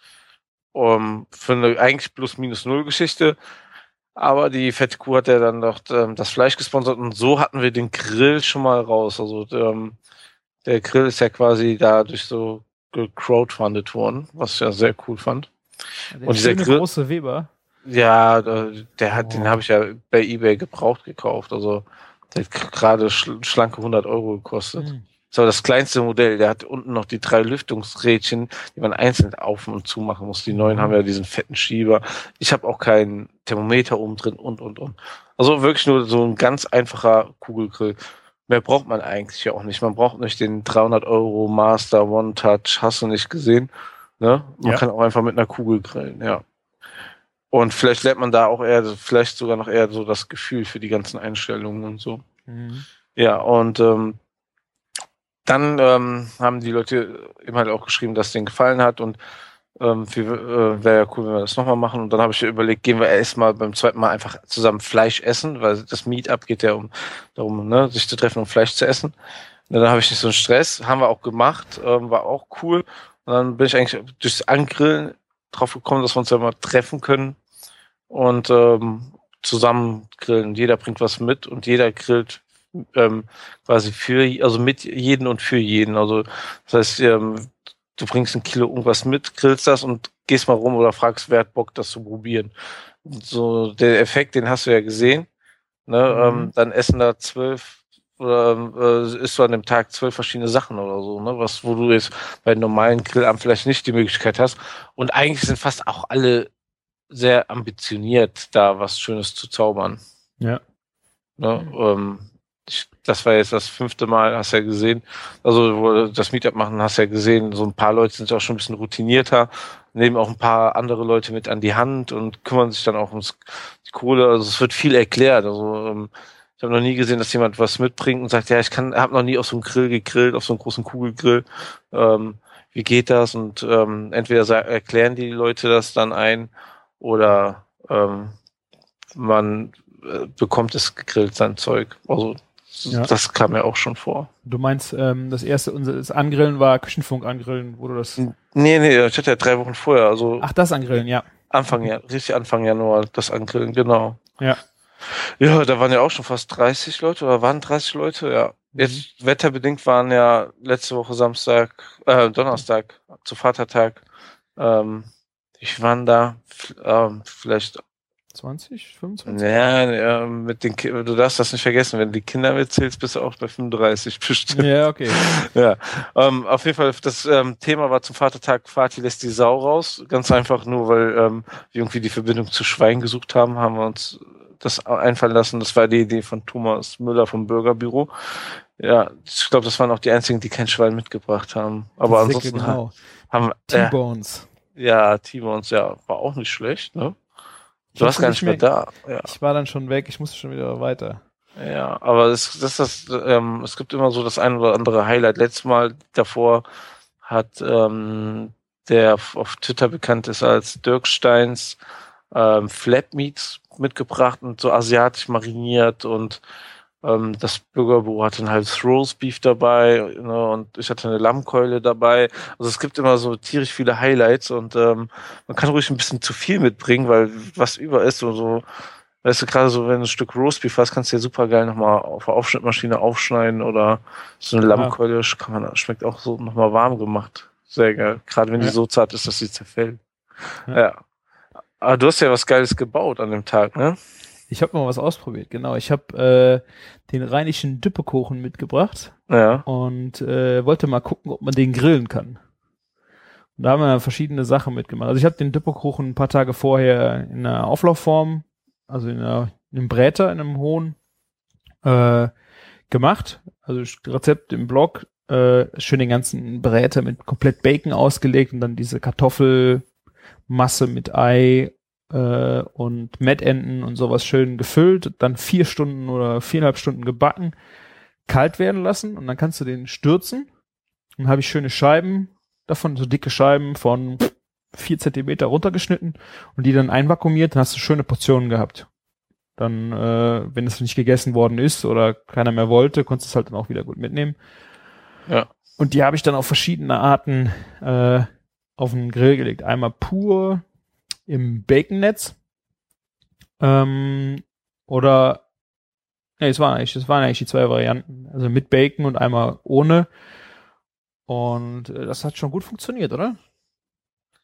Um, für eine eigentlich plus minus null Geschichte. Aber die Fette Kuh hat ja dann doch ähm, das Fleisch gesponsert und so hatten wir den Grill schon mal raus. Also ähm, der Grill ist ja quasi dadurch so gecrowdfundet worden, was ich ja sehr cool fand. Der Und dieser schöne Grill, große Weber. ja, äh, der hat, Oh. den habe ich ja bei eBay gebraucht gekauft. Also der hat gerade schl schlanke hundert Euro gekostet. Hm. Das war das kleinste Modell. Der hat unten noch die drei Lüftungsrädchen, die man einzeln auf und zu machen muss. Die neuen Mhm. haben ja diesen fetten Schieber. Ich habe auch keinen Thermometer oben drin und, und, und. Also wirklich nur so ein ganz einfacher Kugelgrill. Mehr braucht man eigentlich ja auch nicht. Man braucht nicht den dreihundert Euro Master One Touch. Hast du nicht gesehen? Ne? Man Ja. kann auch einfach mit einer Kugel grillen, ja. Und vielleicht lernt man da auch eher, vielleicht sogar noch eher so das Gefühl für die ganzen Einstellungen und so. Mhm. Ja, und ähm, dann ähm, haben die Leute eben halt auch geschrieben, dass es denen gefallen hat und ähm, äh, wäre ja cool, wenn wir das nochmal machen. Und dann habe ich mir überlegt, gehen wir erstmal beim zweiten Mal einfach zusammen Fleisch essen, weil das Meetup geht ja um darum, ne, sich zu treffen, um Fleisch zu essen. Und dann habe ich nicht so einen Stress, haben wir auch gemacht, ähm, war auch cool. Und dann bin ich eigentlich durchs Angrillen drauf gekommen, dass wir uns ja mal treffen können und ähm, zusammen grillen. Jeder bringt was mit und jeder grillt ähm, quasi für, also mit jeden und für jeden. Also das heißt, ähm, du bringst ein Kilo irgendwas mit, grillst das und gehst mal rum oder fragst, wer hat Bock, das zu probieren. Und so der Effekt, den hast du ja gesehen. Ne? Mhm. Ähm, dann essen da zwölf oder äh, isst du an dem Tag zwölf verschiedene Sachen oder so, ne? Was, wo du jetzt bei einem normalen Grillabend vielleicht nicht die Möglichkeit hast. Und eigentlich sind fast auch alle sehr ambitioniert, da was Schönes zu zaubern. Ja. Ne? Mhm. Ähm, ich, das war jetzt das fünfte Mal, hast ja gesehen. Also, wo wir das Meetup machen, hast ja gesehen, so ein paar Leute sind auch schon ein bisschen routinierter, nehmen auch ein paar andere Leute mit an die Hand und kümmern sich dann auch ums die Kohle. Also es wird viel erklärt. Also ähm, ich habe noch nie gesehen, dass jemand was mitbringt und sagt, ja, ich kann, habe noch nie auf so einem Grill gegrillt, auf so einem großen Kugelgrill. Ähm, wie geht das? Und ähm, entweder sa- erklären die Leute das dann ein oder ähm, man äh, bekommt es gegrillt, sein Zeug. Also Ja. das kam ja auch schon vor. Du meinst, ähm, das erste, unser das Angrillen war Küchenfunk angrillen, wo du das... Nee, nee, ich hatte ja drei Wochen vorher, also Ach, das Angrillen, ja. Anfang Jahr, richtig Anfang Januar, das Angrillen, genau. Ja. Ja, da waren ja auch schon fast dreißig Leute, oder waren dreißig Leute, ja. Jetzt, wetterbedingt waren ja letzte Woche Samstag, äh, Donnerstag, zu Vatertag, ähm, ich waren da, f- ähm, vielleicht, zwanzig, fünfundzwanzig? ja, ja, mit den Ki- du darfst das nicht vergessen, wenn du die Kinder mitzählst, bist du auch bei fünfunddreißig bestimmt. Ja, okay. Ja, ähm, auf jeden Fall, das ähm, Thema war zum Vatertag, Vati lässt die Sau raus. Ganz einfach nur, weil ähm, wir irgendwie die Verbindung zu Schwein gesucht haben, haben wir uns das einfallen lassen. Das war die Idee von Thomas Müller vom Bürgerbüro. Ja, ich glaube, das waren auch die einzigen, die kein Schwein mitgebracht haben. Aber Die ansonsten Säcke, genau. haben äh, T-Bones. ja, T-Bones, ja, war auch nicht schlecht, ne? Ich Du warst hab gar nicht nicht mehr da. Ja. Ich war dann schon weg, ich musste schon wieder weiter. Ja, aber es, das, das, ähm, es gibt immer so das ein oder andere Highlight. Letztes Mal davor hat ähm, der auf Twitter bekannt ist als Dirk Steins ähm, Flap Meats mitgebracht und so asiatisch mariniert und ähm, das Bürgerbüro hatte dann halt Roast Beef dabei, ne, und ich hatte eine Lammkeule dabei. Also es gibt immer so tierisch viele Highlights und ähm, man kann ruhig ein bisschen zu viel mitbringen, weil was über ist und so, weißt du, gerade so, wenn du ein Stück Roastbeef hast, kannst du ja super geil nochmal auf der Aufschnittmaschine aufschneiden oder so eine Ja. Lammkeule kann man, schmeckt auch so nochmal warm gemacht. Sehr geil. Gerade wenn Ja. die so zart ist, dass sie zerfällt. Ja. Ja. Aber du hast ja was Geiles gebaut an dem Tag, ne? Ich habe mal was ausprobiert, genau. Ich habe äh, den rheinischen Düppekuchen mitgebracht Ja. und äh, wollte mal gucken, ob man den grillen kann. Und da haben wir verschiedene Sachen mitgemacht. Also ich habe den Düppekuchen ein paar Tage vorher in einer Auflaufform, also in, einer, in einem Bräter, in einem hohen, äh, gemacht. Also Rezept im Blog, äh, schön den ganzen Bräter mit komplett Bacon ausgelegt und dann diese Kartoffelmasse mit Ei äh, und Mettenten und sowas schön gefüllt, dann vier Stunden oder viereinhalb Stunden gebacken, kalt werden lassen und dann kannst du den stürzen. Dann habe ich schöne Scheiben davon, so dicke Scheiben von vier Zentimeter runtergeschnitten und die dann einvakuumiert, dann hast du schöne Portionen gehabt. Dann, äh, wenn es nicht gegessen worden ist oder keiner mehr wollte, konntest du es halt dann auch wieder gut mitnehmen. Ja. Und die habe ich dann auf verschiedene Arten äh, auf den Grill gelegt. Einmal pur im Baconnetz ähm, oder nee, es waren eigentlich, das waren eigentlich die zwei Varianten. Also mit Bacon und einmal ohne. Und äh, das hat schon gut funktioniert, oder?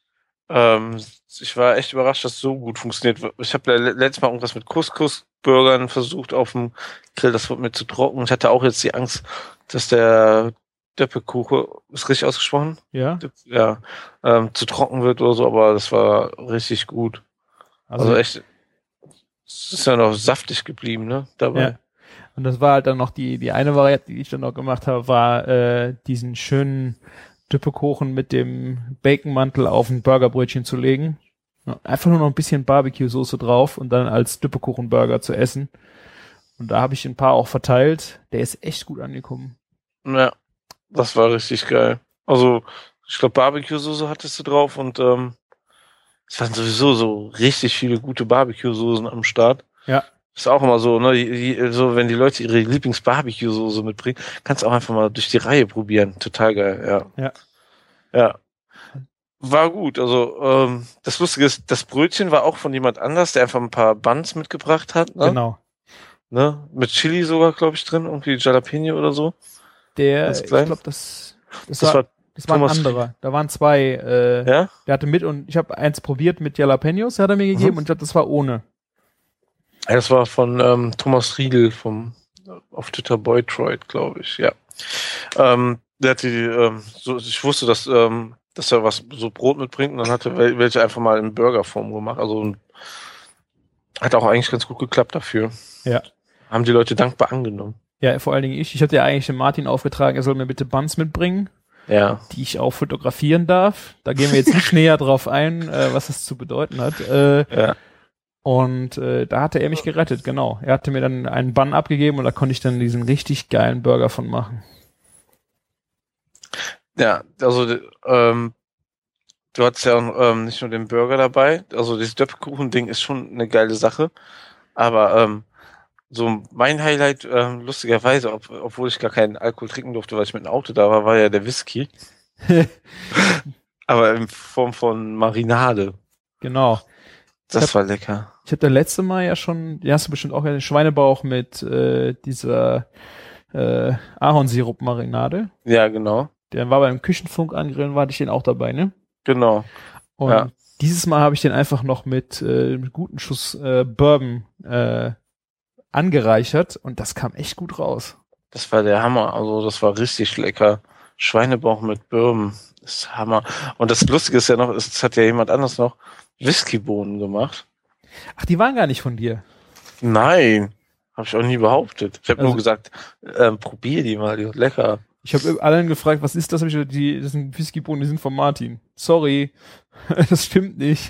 Ähm, ich war echt überrascht, dass es so gut funktioniert. Ich habe letztes Mal irgendwas mit Couscous-Burgern versucht auf dem Grill. Das wird mir zu trocken. Ich hatte auch jetzt die Angst, dass der Döppelkuchen, ist richtig ausgesprochen? Ja. Ja, ähm, zu trocken wird oder so, aber das war richtig gut. Also, Also echt, es ist ja noch saftig geblieben, ne? Dabei. ja. Und das war halt dann noch die, die eine Variante, die ich dann noch gemacht habe, war äh, diesen schönen Düppekuchen mit dem Baconmantel auf ein Burgerbrötchen zu legen. Ja, einfach nur noch ein bisschen Barbecue-Soße drauf und dann als Düppekuchen-Burger zu essen. Und da habe ich ein paar auch verteilt. Der ist echt gut angekommen. Ja, das war richtig geil. Also, ich glaube, Barbecue-Soße hattest du drauf und ähm, es waren sowieso so richtig viele gute Barbecue-Soßen am Start. Ja. Ist auch immer so, ne? Die, so, wenn die Leute ihre Lieblings-Barbecue-Soße mitbringen, kannst du auch einfach mal durch die Reihe probieren. Total geil, ja. Ja. Ja. War gut. Also, ähm, das Lustige ist, das Brötchen war auch von jemand anders, der einfach ein paar Buns mitgebracht hat, ne? Genau. Ne? Mit Chili sogar, glaube ich, drin, irgendwie Jalapeno oder so. Der, Ganz ich klein. glaube, das, das, Das war, war das war ein Thomas anderer. Da waren zwei, äh, Ja? der hatte mit und ich habe eins probiert mit Jalapenos, hat er mir gegeben Mhm. und ich glaube, das war ohne. Ja, das war von ähm, Thomas Riedel vom auf Twitter Boytroid, glaube ich, ja. Ähm, der hat die, ähm, so, ich wusste, dass, ähm, dass er was so Brot mitbringt und dann hat er wel- welche einfach mal in Burgerform gemacht. Also hat auch eigentlich ganz gut geklappt dafür. Ja. Haben die Leute dankbar angenommen. Ja, vor allen Dingen ich. Ich hatte ja eigentlich dem Martin aufgetragen, er soll mir bitte Buns mitbringen, Ja. die ich auch fotografieren darf. Da gehen wir jetzt nicht näher drauf ein, äh, was das zu bedeuten hat. Äh, Ja. Und äh, da hatte er mich gerettet, genau. Er hatte mir dann einen Bun abgegeben und da konnte ich dann diesen richtig geilen Burger von machen. Ja, also ähm, du hattest ja ähm, nicht nur den Burger dabei, also dieses Döpfkuchen-Ding ist schon eine geile Sache, aber ähm, so mein Highlight, ähm, lustigerweise, ob, obwohl ich gar keinen Alkohol trinken durfte, weil ich mit dem Auto da war, war ja der Whisky. Aber in Form von Marinade. Genau. Das hab, war lecker. Ich habe das letzte Mal ja schon, die hast du bestimmt auch den Schweinebauch mit äh, dieser äh, Ahornsirup-Marinade. Ja, genau. Der war beim Küchenfunk angrillen, war ich den auch dabei, ne? Genau. Und ja. dieses Mal habe ich den einfach noch mit, äh, mit guten Schuss äh, Bourbon äh, angereichert und das kam echt gut raus. Das war der Hammer. Also das war richtig lecker. Schweinebauch mit Bourbon. Das ist Hammer. Und das Lustige ist ja noch, es hat ja jemand anders noch Whiskybohnen gemacht. Ach, die waren gar nicht von dir. Nein, habe ich auch nie behauptet. Ich habe Also, nur gesagt, ähm, probier die mal, die sind lecker. Ich habe allen gefragt, was ist das? Hab ich gesagt, die, das sind Whiskybohnen, die sind von Martin. Sorry, das stimmt nicht.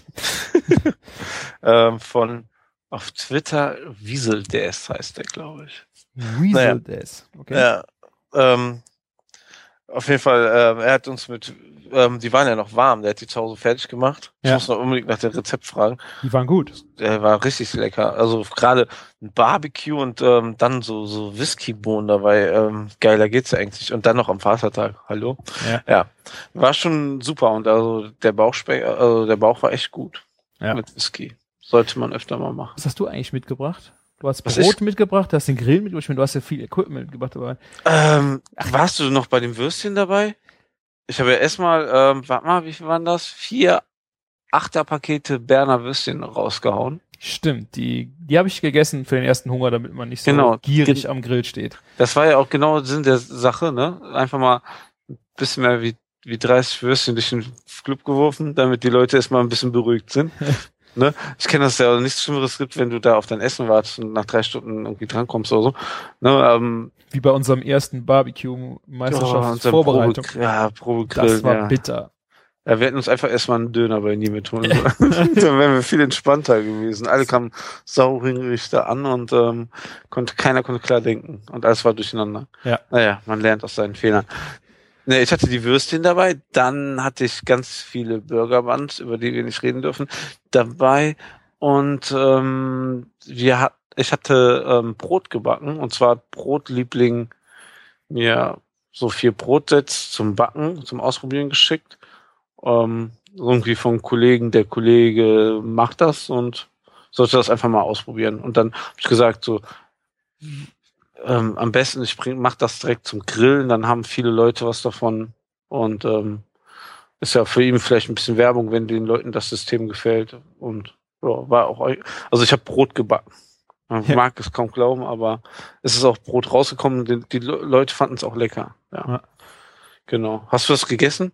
ähm, von auf Twitter Wieseldes heißt der, glaube ich. Wieseldes, naja. Okay. Ja, ähm, auf jeden Fall, ähm, er hat uns mit, ähm, die waren ja noch warm, der hat die zu Hause fertig gemacht. Ich ja. muss noch unbedingt nach dem Rezept fragen. Die waren gut. Der war richtig lecker. Also gerade ein Barbecue und ähm, dann so so Whiskybohnen dabei. Ähm, geiler geht's ja eigentlich. Und dann noch am Vatertag. Hallo? Ja. Ja. War schon super. Und also der Bauchspeck, also der Bauch war echt gut. Ja. Mit Whisky. Sollte man öfter mal machen. Was hast du eigentlich mitgebracht? Du hast Was Brot ich? mitgebracht, du hast den Grill mitgebracht. Ich meine, du hast ja viel Equipment mitgebracht dabei. Ähm, warst du noch bei den Würstchen dabei? Ich habe ja erstmal, ähm, warte mal, wie viel waren das? Vier Achterpakete Berner Würstchen rausgehauen. Stimmt, die, die habe ich gegessen für den ersten Hunger, damit man nicht so genau. gierig Ge- am Grill steht. Das war ja auch genau Sinn der Sache, ne? Einfach mal ein bisschen mehr wie, wie dreißig Würstchen durch den Club geworfen, damit die Leute erstmal ein bisschen beruhigt sind. Ne? Ich kenne das ja, nichts Schlimmeres gibt, wenn du da auf dein Essen wartest und nach drei Stunden irgendwie drankommst oder so. Ne? Ähm, Wie bei unserem ersten Barbecue-Meisterschaftsvorbereitung. Oh, Probe, ja, Probegrill. Das war ja. bitter. Ja, wir hätten uns einfach erstmal einen Döner bei nie mit holen sollen. Dann wären wir viel entspannter gewesen. Alle kamen sauhungrig da an und ähm, konnte, keiner konnte klar denken. Und alles war durcheinander. Ja. Naja, man lernt aus seinen Fehlern. Ne, ich hatte die Würstchen dabei, dann hatte ich ganz viele Burger Buns, über die wir nicht reden dürfen, dabei. Und ähm, wir hat, ich hatte ähm, Brot gebacken, und zwar hat Brotliebling mir so vier Brotsets zum Backen, zum Ausprobieren geschickt. Ähm, irgendwie vom Kollegen, der Kollege macht das und sollte das einfach mal ausprobieren. Und dann habe ich gesagt, so ähm, am besten, ich bring, mach das direkt zum Grillen, dann haben viele Leute was davon. Und ähm, ist ja für ihn vielleicht ein bisschen Werbung, wenn den Leuten das System gefällt. Und ja, war auch, also ich habe Brot gebacken. Man Ja. mag es kaum glauben, aber es ist auch Brot rausgekommen. Die, die Leute fanden es auch lecker. Ja. Ja. Genau. Hast du das gegessen?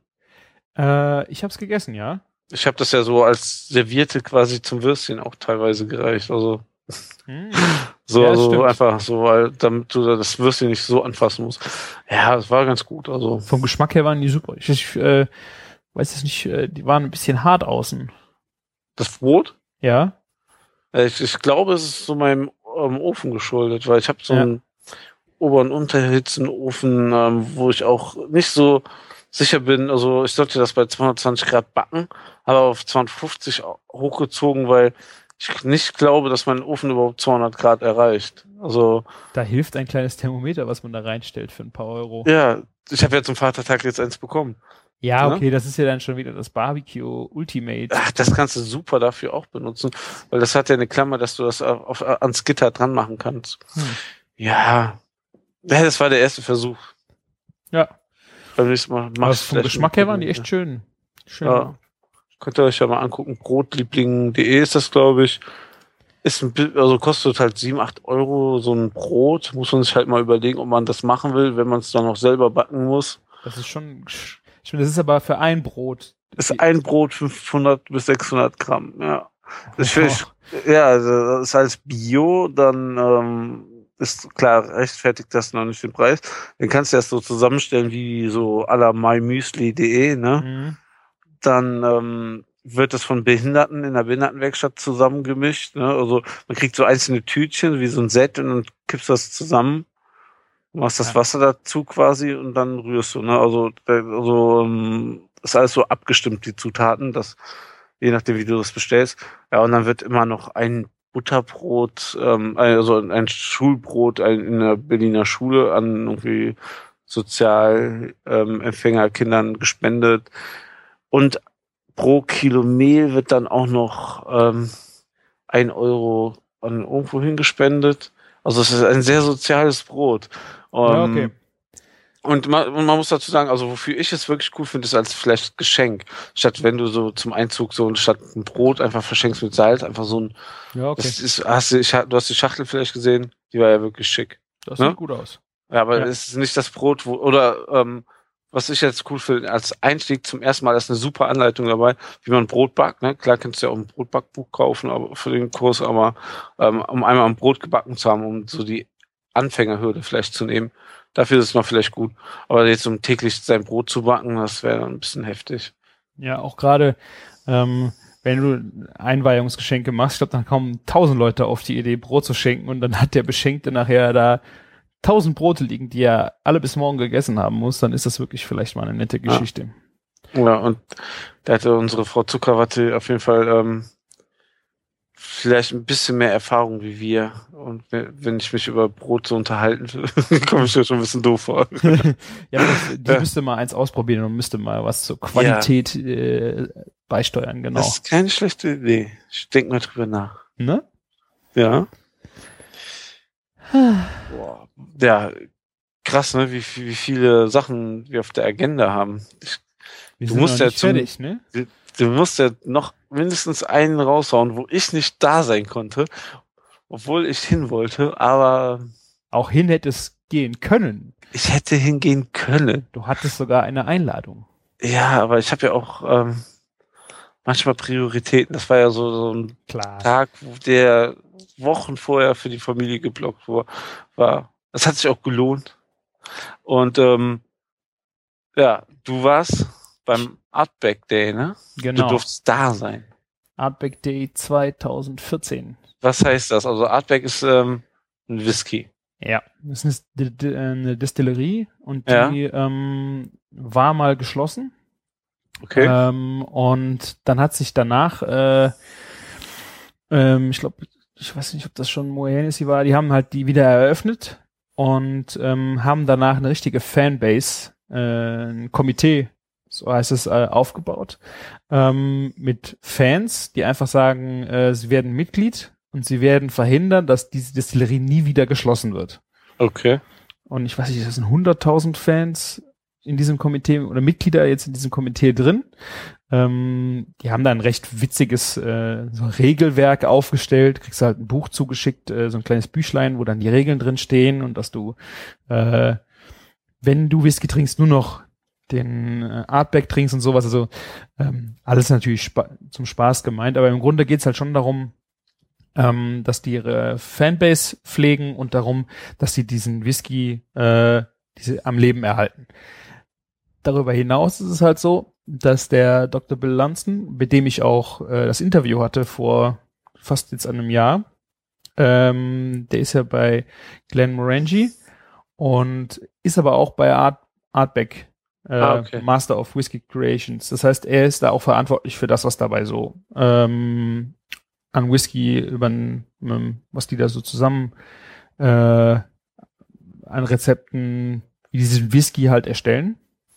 Äh, ich habe es gegessen, ja. Ich habe das ja so als Serviette quasi zum Würstchen auch teilweise gereicht. Also Hm. so, Ja, also stimmt. einfach so, weil damit du das Würstchen nicht so anfassen musst. Ja, das war ganz gut. Also Vom Geschmack her waren die super. Ich, ich äh, weiß es nicht, äh, die waren ein bisschen hart außen. das Brot, Ja. äh, ich, ich glaube, es ist so meinem ähm, Ofen geschuldet, weil ich habe so Ja. einen Ober- und Unterhitzenofen, ähm, wo ich auch nicht so sicher bin. Also ich sollte das bei zweihundertzwanzig Grad backen, aber auf zweihundertfünfzig hochgezogen, weil ich nicht glaube, dass mein Ofen überhaupt zweihundert Grad erreicht. Also Da hilft ein kleines Thermometer, was man da reinstellt für ein paar Euro. ja, ich habe ja zum Vatertag jetzt eins bekommen. Ja, Ja. okay, das ist ja dann schon wieder das Barbecue Ultimate. Ach, das kannst du super dafür auch benutzen, weil das hat ja eine Klammer, dass du das auf, auf, ans Gitter dran machen kannst. Hm. Ja. Ja, das war der erste Versuch. Ja. Beim nächsten Mal Aber mach's vom vielleicht Geschmack mit- her waren die echt schön. Schön. Ja. Könnt ihr euch ja mal angucken. Brotliebling punkt de ist das, glaube ich. Ist ein bi- also kostet halt sieben, acht Euro so ein Brot. Muss man sich halt mal überlegen, ob man das machen will, wenn man es dann noch selber backen muss. Das ist schon, ich finde, das ist aber für ein Brot. Ist ein Brot fünfhundert bis sechshundert Gramm, ja. Das finde ich, ja, also das ist als Bio, dann ähm, ist klar, rechtfertigt das noch nicht den Preis. Den kannst du erst so zusammenstellen wie so à la mymüsli punkt de, ne? Mhm. Dann ähm, wird das von Behinderten in der Behindertenwerkstatt zusammengemischt, ne? Also man kriegt so einzelne Tütchen wie so ein Set und dann kippst du das zusammen, machst das Ja. Wasser dazu quasi und dann rührst du, ne? Also, also ähm, ist alles so abgestimmt, die Zutaten, das je nachdem, wie du das bestellst. Ja, und dann wird immer noch ein Butterbrot, ähm, also ein Schulbrot ein, in der Berliner Schule an irgendwie Sozialempfängerkindern gespendet. Und pro Kilo Mehl wird dann auch noch ähm, ein Euro an irgendwo hingespendet. Also es ist ein sehr soziales Brot. Ja, Ähm, okay. Und man, und man muss dazu sagen, also wofür ich es wirklich cool finde, ist als vielleicht Geschenk. Statt wenn du so zum Einzug so statt ein Brot einfach verschenkst mit Salz, einfach so ein, Ja, okay. das ist, hast du, ich, du hast die Schachtel vielleicht gesehen, die war ja wirklich schick. Das ne? sieht gut aus. Ja, aber Ja. es ist nicht das Brot, wo, oder ähm, was ich jetzt cool finde, als Einstieg zum ersten Mal ist eine super Anleitung dabei, wie man Brot backt. Ne? Klar kannst du ja auch ein Brotbackbuch kaufen aber für den Kurs, aber ähm, um einmal ein Brot gebacken zu haben, um so die Anfängerhürde vielleicht zu nehmen. Dafür ist es noch vielleicht gut. Aber jetzt um täglich sein Brot zu backen, das wäre dann ein bisschen heftig. Ja, auch gerade, ähm, wenn du Einweihungsgeschenke machst, ich glaube, dann kommen tausend Leute auf die Idee, Brot zu schenken und dann hat der Beschenkte nachher da tausend Brote liegen, die er alle bis morgen gegessen haben muss, dann ist das wirklich vielleicht mal eine nette Geschichte. Ja, und da hatte unsere Frau Zuckerwatte auf jeden Fall ähm, vielleicht ein bisschen mehr Erfahrung wie wir. Und wenn ich mich über Brot so unterhalten will, komme ich mir schon ein bisschen doof vor. Ja, das, die Ja. müsste mal eins ausprobieren und müsste mal was zur Qualität äh, beisteuern, genau. Das ist keine schlechte Idee. Ich denke mal drüber nach. Ne? Ja. Boah. Ja, krass, ne? Wie, wie viele Sachen wir auf der Agenda haben. Ich, Wir Du sind musst noch ja nicht zum- fertig, ne? du musst ja noch mindestens einen raushauen, wo ich nicht da sein konnte, obwohl ich hin wollte, aber Auch hin hätte es gehen können. ich hätte hingehen können. Du hattest sogar eine Einladung. Ja, aber ich habe ja auch ähm, manchmal Prioritäten. Das war ja so, so ein Klar. Tag, wo der Wochen vorher für die Familie geblockt war. war. Das hat sich auch gelohnt. Und ähm, ja, du warst beim Artback Day, ne? Du Genau. durftest da sein. Artback Day zwanzig vierzehn. Was heißt das? Also Artback ist ähm, ein Whisky. Ja, das ist eine, D- D- eine Distillerie und Ja. die ähm, war mal geschlossen. Okay. Ähm, und dann hat sich danach, äh, ähm, ich glaube, ich weiß nicht, ob das schon Moët Hennessy war, die haben halt die wieder eröffnet und ähm, haben danach eine richtige Fanbase, äh, ein Komitee, so heißt es, äh, aufgebaut, ähm, mit Fans, die einfach sagen, äh, sie werden Mitglied und sie werden verhindern, dass diese Distillerie nie wieder geschlossen wird. Okay. Und ich weiß nicht, das sind hunderttausend Fans in diesem Komitee oder Mitglieder jetzt in diesem Komitee drin. Ähm, die haben da ein recht witziges äh, so Regelwerk aufgestellt. Kriegst halt ein Buch zugeschickt, äh, so ein kleines Büchlein, wo dann die Regeln drin stehen und dass du, äh, wenn du Whisky trinkst, nur noch den äh, Artback trinkst und sowas. Also ähm, alles natürlich spa- zum Spaß gemeint, aber im Grunde geht's halt schon darum, ähm, dass die ihre Fanbase pflegen und darum, dass sie diesen Whisky äh, diese am Leben erhalten. Darüber hinaus ist es halt so, dass der Doktor Bill Lunston, mit dem ich auch äh, das Interview hatte vor fast jetzt einem Jahr, ähm, der ist ja bei Glenmorangie und ist aber auch bei Art, Artback äh, ah, okay. Master of Whisky Creations. Das heißt, er ist da auch verantwortlich für das, was dabei so ähm, an Whisky über was die da so zusammen äh, an Rezepten, wie diesen Whisky halt erstellen.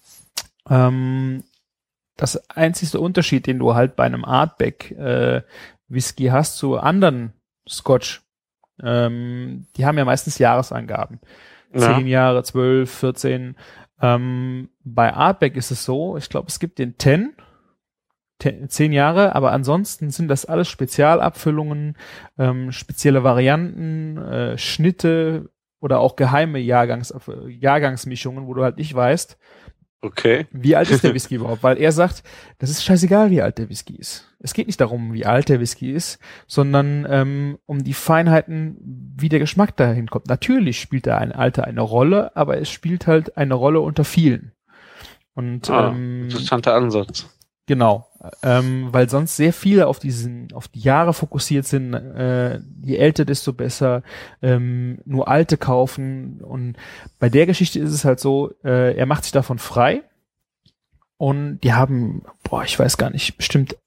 Ähm, das einzigste Unterschied, den du halt bei einem Artback äh, Whisky hast zu anderen Scotch, ähm, die haben ja meistens Jahresangaben. Ja. Zehn Jahre, zwölf, vierzehn. Ähm, bei Artback ist es so, ich glaube, es gibt den zehn, zehn Jahre, aber ansonsten sind das alles Spezialabfüllungen, ähm, spezielle Varianten, äh, Schnitte oder auch geheime Jahrgangs, Jahrgangsmischungen, wo du halt nicht weißt, okay. wie alt ist der Whisky überhaupt? Weil er sagt, das ist scheißegal, wie alt der Whisky ist. Es geht nicht darum, wie alt der Whisky ist, sondern ähm, um die Feinheiten, wie der Geschmack dahin kommt. Natürlich spielt da ein Alter eine Rolle, aber es spielt halt eine Rolle unter vielen. Und ah, ähm, interessanter Ansatz. Genau, ähm, weil sonst sehr viele auf diesen, auf die Jahre fokussiert sind, äh, je älter, desto besser, ähm, nur alte kaufen und bei der Geschichte ist es halt so, äh, er macht sich davon frei und die haben, boah, ich weiß gar nicht, bestimmt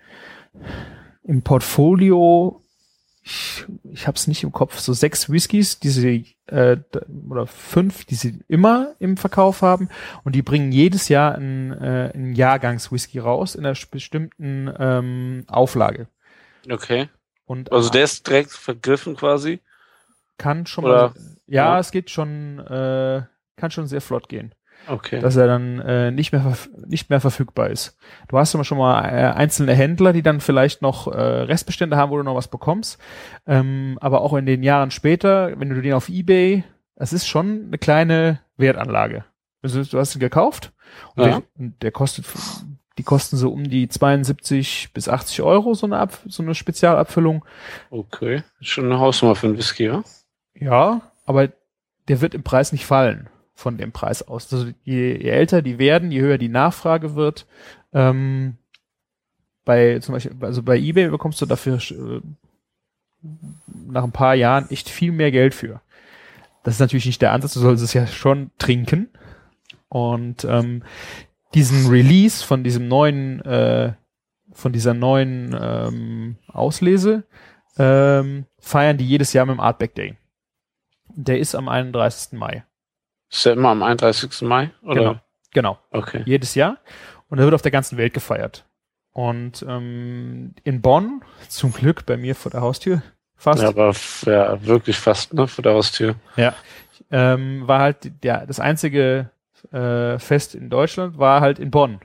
im Portfolio, ich, ich hab's nicht im Kopf, so sechs Whiskys, die sie, äh, oder fünf, die sie immer im Verkauf haben und die bringen jedes Jahr einen, äh, einen Jahrgangs-Whisky raus in einer bestimmten ähm, Auflage. Okay. Und also der ist direkt vergriffen quasi? Kann schon oder? mal, ja, ja, es geht schon, äh, kann schon sehr flott gehen. Okay. Dass er dann äh, nicht mehr verf- nicht mehr verfügbar ist. Du hast immer schon mal äh, einzelne Händler, die dann vielleicht noch äh, Restbestände haben, wo du noch was bekommst. Ähm, aber auch in den Jahren später, wenn du den auf eBay, es ist schon eine kleine Wertanlage. Also du hast ihn gekauft und, Ja. der, und der kostet, die kosten so um die zweiundsiebzig bis achtzig Euro, so eine Ab, so eine Spezialabfüllung. Okay. Schon eine Hausnummer für einen Whisky, ja? Ja, aber der wird im Preis nicht fallen. Von dem Preis aus. Also je, je älter die werden, je höher die Nachfrage wird. Ähm, bei zum Beispiel, also bei eBay bekommst du dafür äh, nach ein paar Jahren echt viel mehr Geld für. Das ist natürlich nicht der Ansatz, du sollst es ja schon trinken. Und ähm, diesen Release von diesem neuen, äh, von dieser neuen ähm, Auslese ähm, feiern die jedes Jahr mit dem Artback Day. Der ist am einunddreißigsten Mai. Ist ja immer am einunddreißigsten Mai? Oder? Genau, genau. Okay. Jedes Jahr. Und er wird auf der ganzen Welt gefeiert. Und ähm, in Bonn, zum Glück bei mir vor der Haustür, fast. Ja, aber f- ja, wirklich fast, ne, vor der Haustür. Ja. Ähm, war halt der, das einzige äh, Fest in Deutschland, war halt in Bonn.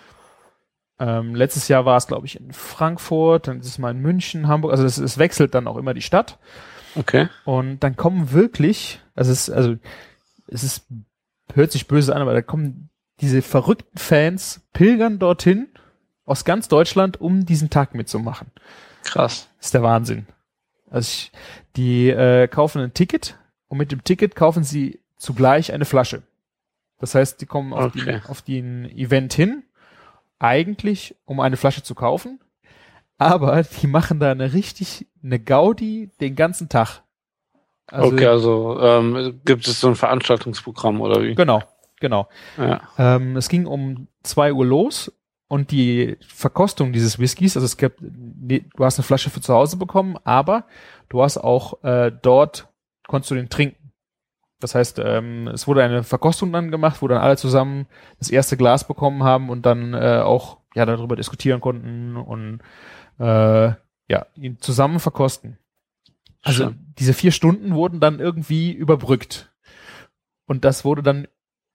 Ähm, letztes Jahr war es, glaube ich, in Frankfurt, dann ist es mal in München, Hamburg, also es, es wechselt dann auch immer die Stadt. Okay. Und dann kommen wirklich, also es, also es ist, hört sich böse an, aber da kommen diese verrückten Fans, pilgern dorthin aus ganz Deutschland, um diesen Tag mitzumachen. Krass. Das ist der Wahnsinn. Also ich, die äh, kaufen ein Ticket und mit dem Ticket kaufen sie zugleich eine Flasche. Das heißt, die kommen auf, Okay. die, auf den Event hin, eigentlich um eine Flasche zu kaufen, aber die machen da eine richtig, eine Gaudi den ganzen Tag. Also, okay, also ähm, gibt es so ein Veranstaltungsprogramm oder wie? Genau, genau. Ja. Ähm, es ging um zwei Uhr los und die Verkostung dieses Whiskys, also es gibt, nee, du hast eine Flasche für zu Hause bekommen, aber du hast auch äh, dort, konntest du den trinken. Das heißt, ähm, es wurde eine Verkostung dann gemacht, wo dann alle zusammen das erste Glas bekommen haben und dann äh, auch ja darüber diskutieren konnten und äh, ja ihn zusammen verkosten. Also Schön. diese vier Stunden wurden dann irgendwie überbrückt. Und das wurde dann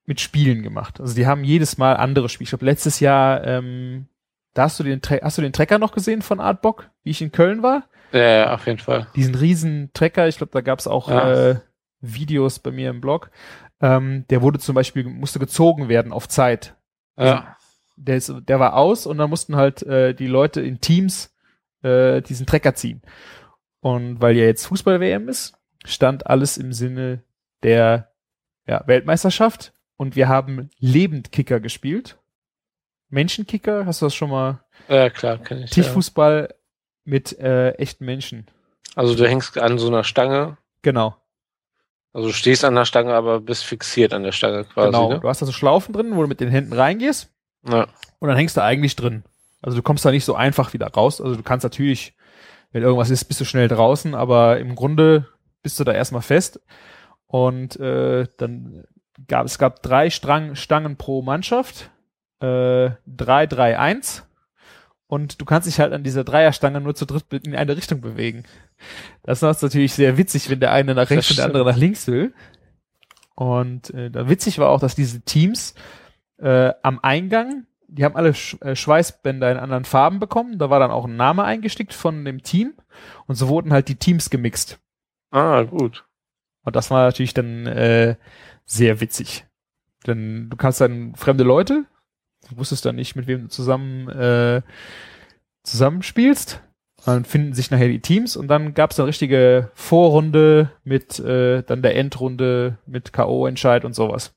mit Spielen gemacht. Also die haben jedes Mal andere Spiele. Ich glaube, letztes Jahr, ähm, da hast du den, Tre- hast du den Trecker noch gesehen von Artbock, wie ich in Köln war? Ja, ja, auf jeden Fall. Diesen riesen Trecker, ich glaube, da gab es auch Ja. äh, Videos bei mir im Blog. Ähm, der wurde zum Beispiel, musste gezogen werden auf Zeit. Ja. Der, ist, der war aus und dann mussten halt äh, die Leute in Teams äh, diesen Trecker ziehen. Und weil ja jetzt Fußball-W M ist, stand alles im Sinne der ja, Weltmeisterschaft und wir haben Lebendkicker gespielt. Menschenkicker, hast du das schon mal? Ja, klar, kenn ich. Tischfußball ja. mit äh, echten Menschen. Also du hängst an so einer Stange. Genau. Also du stehst an der Stange, aber bist fixiert an der Stange quasi. Genau. Ne? Du hast da so Schlaufen drin, wo du mit den Händen reingehst. Ja. Und dann hängst du eigentlich drin. Also du kommst da nicht so einfach wieder raus. Also du kannst natürlich, wenn irgendwas ist, bist du schnell draußen, aber im Grunde bist du da erstmal fest. Und äh, dann gab es gab drei Strang, Stangen pro Mannschaft. Äh, drei, drei, eins. Und du kannst dich halt an dieser Dreierstange nur zu dritt in eine Richtung bewegen. Das ist natürlich sehr witzig, wenn der eine nach rechts und der andere nach links will. Und äh, da witzig war auch, dass diese Teams äh, am Eingang, die haben alle Sch- äh, Schweißbänder in anderen Farben bekommen. Da war dann auch ein Name eingestickt von dem Team. Und so wurden halt die Teams gemixt. Ah, gut. Und das war natürlich dann äh, sehr witzig. Denn du kannst dann fremde Leute, du wusstest dann nicht, mit wem du zusammen äh, zusammenspielst. Dann finden sich nachher die Teams und dann gab es eine richtige Vorrunde mit äh, dann der Endrunde mit K O-Entscheid und sowas.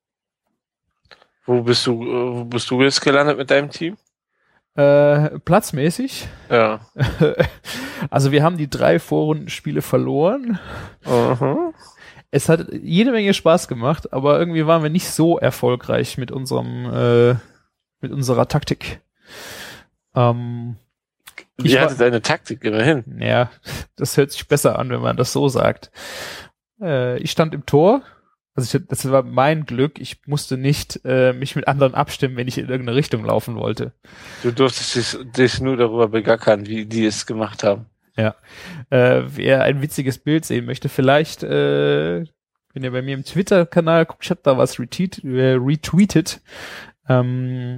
Wo bist du, äh, wo bist du jetzt gelandet mit deinem Team? Äh, platzmäßig. Ja. Also wir haben die drei Vorrundenspiele verloren. Uh-huh. Es hat jede Menge Spaß gemacht, aber irgendwie waren wir nicht so erfolgreich mit unserem äh, mit unserer Taktik. Ähm, Wie hatte deine Taktik immerhin? Ja, das hört sich besser an, wenn man das so sagt. Äh, ich stand im Tor. Also ich, das war mein Glück. Ich musste nicht äh, mich mit anderen abstimmen, wenn ich in irgendeine Richtung laufen wollte. Du durftest dich, dich nur darüber begackern, wie die es gemacht haben. Ja. Äh, wer ein witziges Bild sehen möchte, vielleicht, äh, wenn ihr bei mir im Twitter-Kanal guckt, ich hab da was retweet, äh, retweetet, ähm,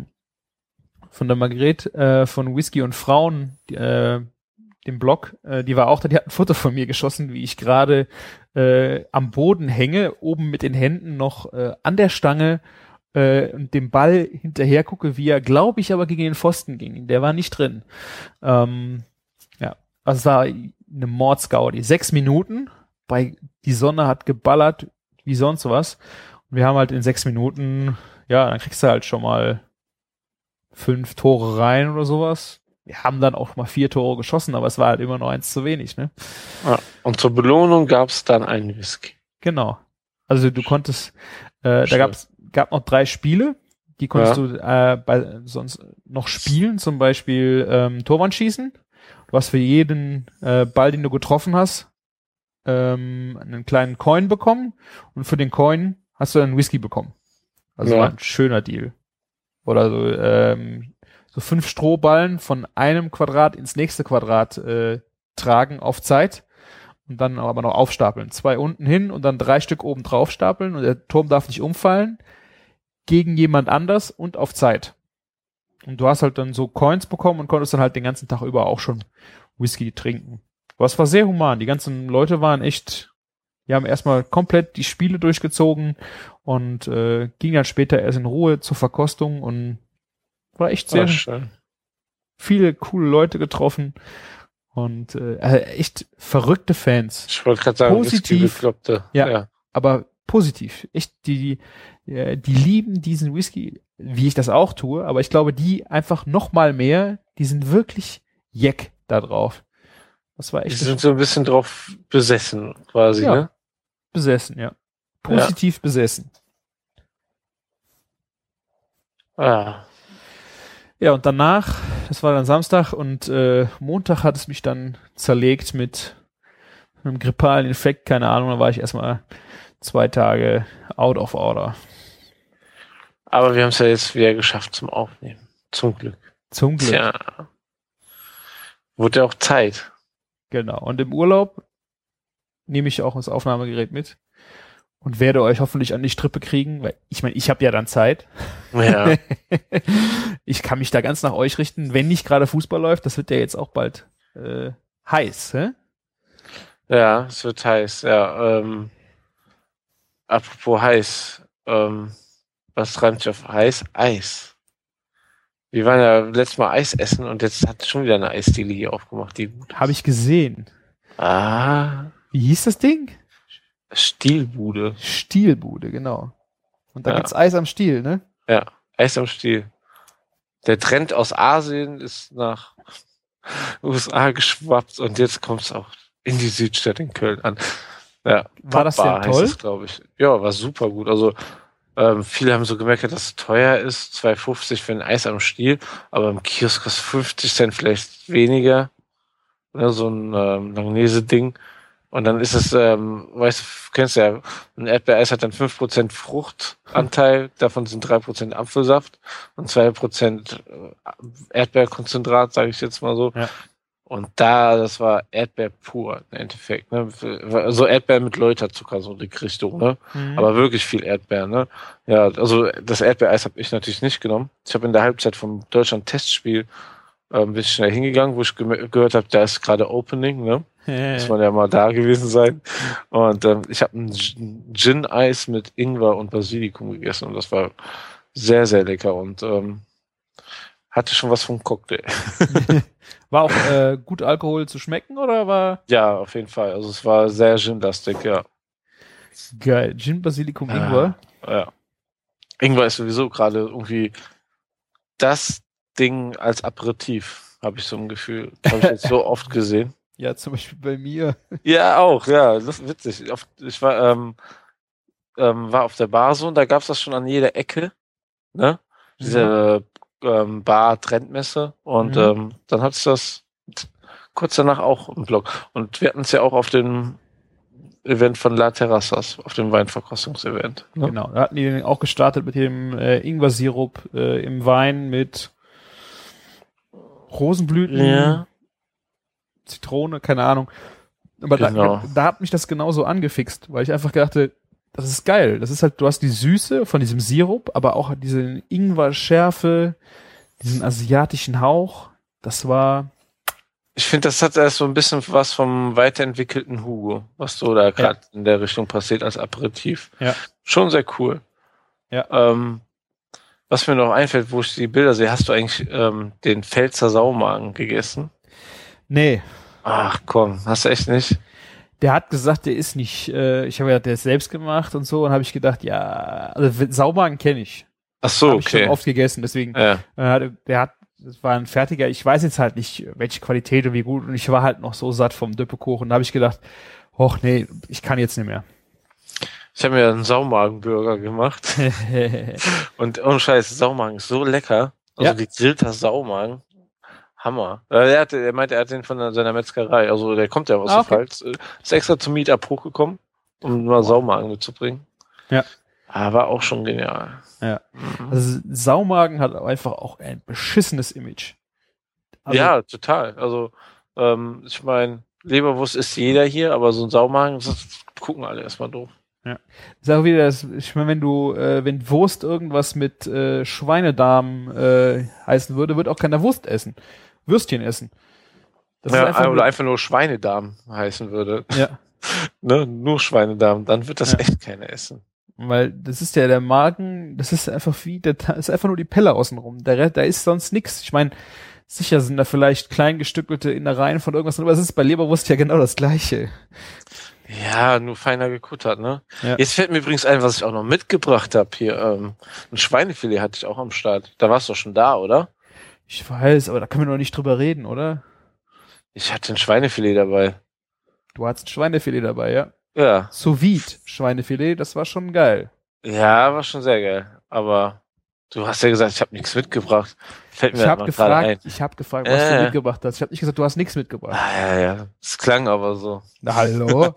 von der Margret äh, von Whisky und Frauen, die, äh, dem Blog, äh, die war auch da, die hat ein Foto von mir geschossen, wie ich gerade äh, am Boden hänge, oben mit den Händen noch äh, an der Stange äh, und dem Ball hinterher gucke, wie er, glaube ich, aber gegen den Pfosten ging. Der war nicht drin. Ähm, ja, also es war eine Mordsgaudi. Sechs Minuten, bei die Sonne hat geballert wie sonst was. Und wir haben halt in sechs Minuten, ja, dann kriegst du halt schon mal fünf Tore rein oder sowas. Wir haben dann auch mal vier Tore geschossen, aber es war halt immer noch eins zu wenig, ne? Ja, und zur Belohnung gab es dann einen Whisky. Genau. Also du konntest, äh, da gab's gab noch drei Spiele, die konntest Ja. du äh, bei sonst noch spielen, zum Beispiel ähm, Torwandschießen. Du hast für jeden äh, Ball, den du getroffen hast, ähm, einen kleinen Coin bekommen und für den Coin hast du einen Whisky bekommen. Also Ja. war ein schöner Deal. Oder so, ähm, so fünf Strohballen von einem Quadrat ins nächste Quadrat äh, tragen auf Zeit und dann aber noch aufstapeln. Zwei unten hin und dann drei Stück oben drauf stapeln und der Turm darf nicht umfallen gegen jemand anders und auf Zeit. Und du hast halt dann so Coins bekommen und konntest dann halt den ganzen Tag über auch schon Whisky trinken. Aber es war sehr human. Die ganzen Leute waren echt, die haben erstmal komplett die Spiele durchgezogen und äh, ging dann später erst in Ruhe zur Verkostung und war echt sehr Ah, schön. viele coole Leute getroffen und äh, echt verrückte Fans. Ich wollte gerade sagen, Positiv. Whisky-Bekloppte. Ja. ja. Aber positiv. Echt, die, die, die lieben diesen Whisky, wie ich das auch tue, aber ich glaube, die einfach noch mal mehr, die sind wirklich jeck da drauf. Das war Die echt sind so ein bisschen drauf besessen, quasi, Ja. ne? besessen, ja. Positiv besessen. Ah. Ja, und danach, das war dann Samstag und äh, Montag hat es mich dann zerlegt mit einem grippalen Infekt, keine Ahnung, da war ich erstmal zwei Tage out of order. Aber wir haben es ja jetzt wieder geschafft zum Aufnehmen. Zum Glück. Zum Glück. Tja. Wurde ja auch Zeit. Genau. Und im Urlaub nehme ich auch das Aufnahmegerät mit. und werde euch hoffentlich an die Strippe kriegen, weil ich meine, ich habe ja dann Zeit. Ja. Ich kann mich da ganz nach euch richten, wenn nicht gerade Fußball läuft. Das wird ja jetzt auch bald äh, heiß, hä? Ja, es wird heiß, ja. Ähm, apropos heiß, ähm, was reimt sich auf heiß? Eis. Wir waren ja letztes Mal Eis essen und jetzt hat schon wieder eine Eisdiele hier aufgemacht, die gut. Habe ich gesehen. Ah, Wie hieß das Ding? Stielbude. Stielbude, genau. Und da Ja. gibt's Eis am Stiel, ne? Ja, Eis am Stiel. Der Trend aus Asien ist nach U S A geschwappt und jetzt kommt es auch in die Südstadt in Köln an. Ja, War das Top Bar denn heißt toll? es, glaube ich. Ja, war super gut. Also ähm, viele haben so gemerkt, dass es teuer ist, zwei fünfzig für ein Eis am Stiel, aber im Kiosk kostet fünfzig Cent vielleicht weniger. Ne, so ein ähm, Langnese-Ding. Und dann ist es, ähm, weißt du, kennst ja, ein Erdbeereis hat dann fünf Prozent Fruchtanteil, davon sind drei Prozent Apfelsaft und zwei Prozent Erdbeerkonzentrat, sage ich jetzt mal so. Ja. Und da, das war Erdbeer pur im Endeffekt. Ne? So Erdbeer mit Läuterzucker, so die Richtung, ne? Mhm. Aber wirklich viel Erdbeer, ne? Ja, also das Erdbeereis habe ich natürlich nicht genommen. Ich habe in der Halbzeit vom Deutschland-Testspiel äh, ein bisschen schnell hingegangen, wo ich ge- gehört habe, da ist gerade Opening, ne? Muss man ja mal da gewesen sein. Und ähm, ich habe ein Gin-Eis mit Ingwer und Basilikum gegessen und das war sehr, sehr lecker und ähm, hatte schon was vom Cocktail. War auch äh, gut Alkohol zu schmecken oder war Ja, auf jeden Fall. Also es war sehr Gin-lastig, ja. geil? Gin, Basilikum, Ingwer. Ja. Ingwer ist sowieso gerade irgendwie das Ding als Aperitif, habe ich so ein Gefühl. Habe ich jetzt so oft gesehen. Ja, zum Beispiel bei mir. Ja, auch, ja, das ist witzig. Auf, ich war, ähm, ähm, war auf der Bar so und da gab's das schon an jeder Ecke, ne? Diese ähm, Bar-Trendmesse und Mhm. ähm, dann hat's das kurz danach auch im Blog. Und wir hatten es ja auch auf dem Event von La Terrassas, auf dem Weinverkostungsevent. Ne? Genau, da hatten die den auch gestartet mit dem äh, Ingwer-Sirup äh, im Wein mit Rosenblüten, Ja. Zitrone, keine Ahnung. Aber Genau. da, da hat mich das genauso angefixt, weil ich einfach dachte, das ist geil. Das ist halt, du hast die Süße von diesem Sirup, aber auch diese Ingwer-Schärfe, diesen asiatischen Hauch. Das war, Ich finde, das hat erst so ein bisschen was vom weiterentwickelten Hugo, was so da gerade in der Richtung passiert als Aperitif. Ja. Schon sehr cool. Ja. Ähm, was mir noch einfällt, wo ich die Bilder sehe, hast du eigentlich ähm, den Pfälzer Saumagen gegessen? nee. Ach komm, hast du echt nicht? Der hat gesagt, der ist nicht, äh, ich habe ja, der ist selbst gemacht und so, und habe ich gedacht, ja, also Saumagen kenne ich. Ach so, Habe ich schon okay. oft gegessen, deswegen, Ja. äh, hatte- der hat, das war ein fertiger, ich weiß jetzt halt nicht, welche Qualität und wie gut, und ich war halt noch so satt vom Düppekuchen, da habe ich gedacht, och nee, ich kann jetzt nicht mehr. Ich habe mir einen Saumagenburger gemacht und ohne Scheiß, Saumagen ist so lecker. Also Ja. gegrillter Saumagen. Hammer. Äh, Er, hatte, er meinte, er hat den von seiner Metzgerei. Also der kommt ja aus Ah, der okay. Pfalz. Äh, Ist extra zum Meetup hochgekommen, um mal Saumagen mitzubringen. Ja. Aber auch schon genial. Ja. Mhm. Also Saumagen hat einfach auch ein beschissenes Image. Also, ja, total. Also ähm, ich meine, Leberwurst isst jeder hier, aber so ein Saumagen, das gucken alle erstmal doof. ist auch wieder das, ich meine, wenn du, äh, wenn Wurst irgendwas mit äh, Schweinedarm äh, heißen würde, wird auch keiner Wurst essen. Würstchen essen. Das Ja, ist einfach oder nur, einfach nur Schweinedarm heißen würde. ja, Ne? Nur Schweinedarm, dann wird das Ja. echt keiner essen. weil das ist ja der Magen, das ist einfach wie, der Ta- ist einfach nur die Pelle außenrum. Der, Re- da ist sonst nix. Ich meine, sicher sind da vielleicht kleingestückelte Innereien von irgendwas, aber es ist bei Leberwurst ja genau das Gleiche. Ja, nur feiner gekuttert, ne? Ja. Jetzt fällt mir übrigens ein, was ich auch noch mitgebracht habe hier. Ähm, ein Schweinefilet hatte ich auch am Start. Da warst du doch schon da, oder? Ich weiß, aber da können wir noch nicht drüber reden, oder? Ich hatte ein Schweinefilet dabei. Du hattest ein Schweinefilet dabei, ja? Ja. Sous Vide Schweinefilet, das war schon geil. Ja, war schon sehr geil. Aber du hast ja gesagt, ich habe nichts mitgebracht. Fällt mir Ich halt habe mal gerade ein. gefragt, ich habe gefragt, was Äh. du mitgebracht hast. Ich habe nicht gesagt, du hast nichts mitgebracht. Ah, ja, ja. Es klang aber so. Na, hallo?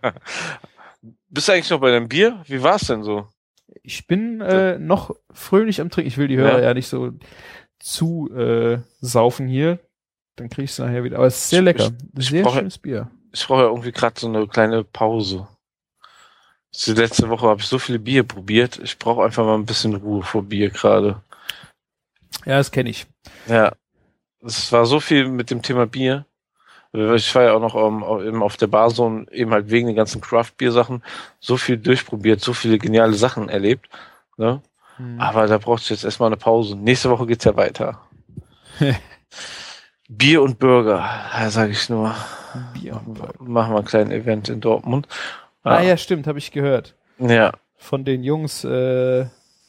Bist du eigentlich noch bei deinem Bier? Wie war's denn so? Ich bin äh, noch fröhlich am Trinken. Ich will die Hörer Ja. ja, nicht so zu äh, saufen hier. Dann krieg ich es nachher wieder. Aber es ist sehr Ich- lecker. ich Sehr brauche- schönes Bier. Ich brauche ja irgendwie gerade so eine kleine Pause. Die letzte Woche habe ich so viele Bier probiert. Ich brauche einfach mal ein bisschen Ruhe vor Bier gerade. Ja, das kenne ich. Ja, es war so viel mit dem Thema Bier. Ich war ja auch noch um, eben auf der Bar so und eben halt wegen den ganzen Craft-Bier-Sachen so viel durchprobiert, so viele geniale Sachen erlebt. Ne? Hm. Aber da brauchst du jetzt erstmal eine Pause. Nächste Woche geht's ja weiter. Bier und Burger, da sage ich nur. Bier und Burger. Machen wir ein kleines Event in Dortmund. Ah ja, stimmt, habe ich gehört. Ja. Von den Jungs äh,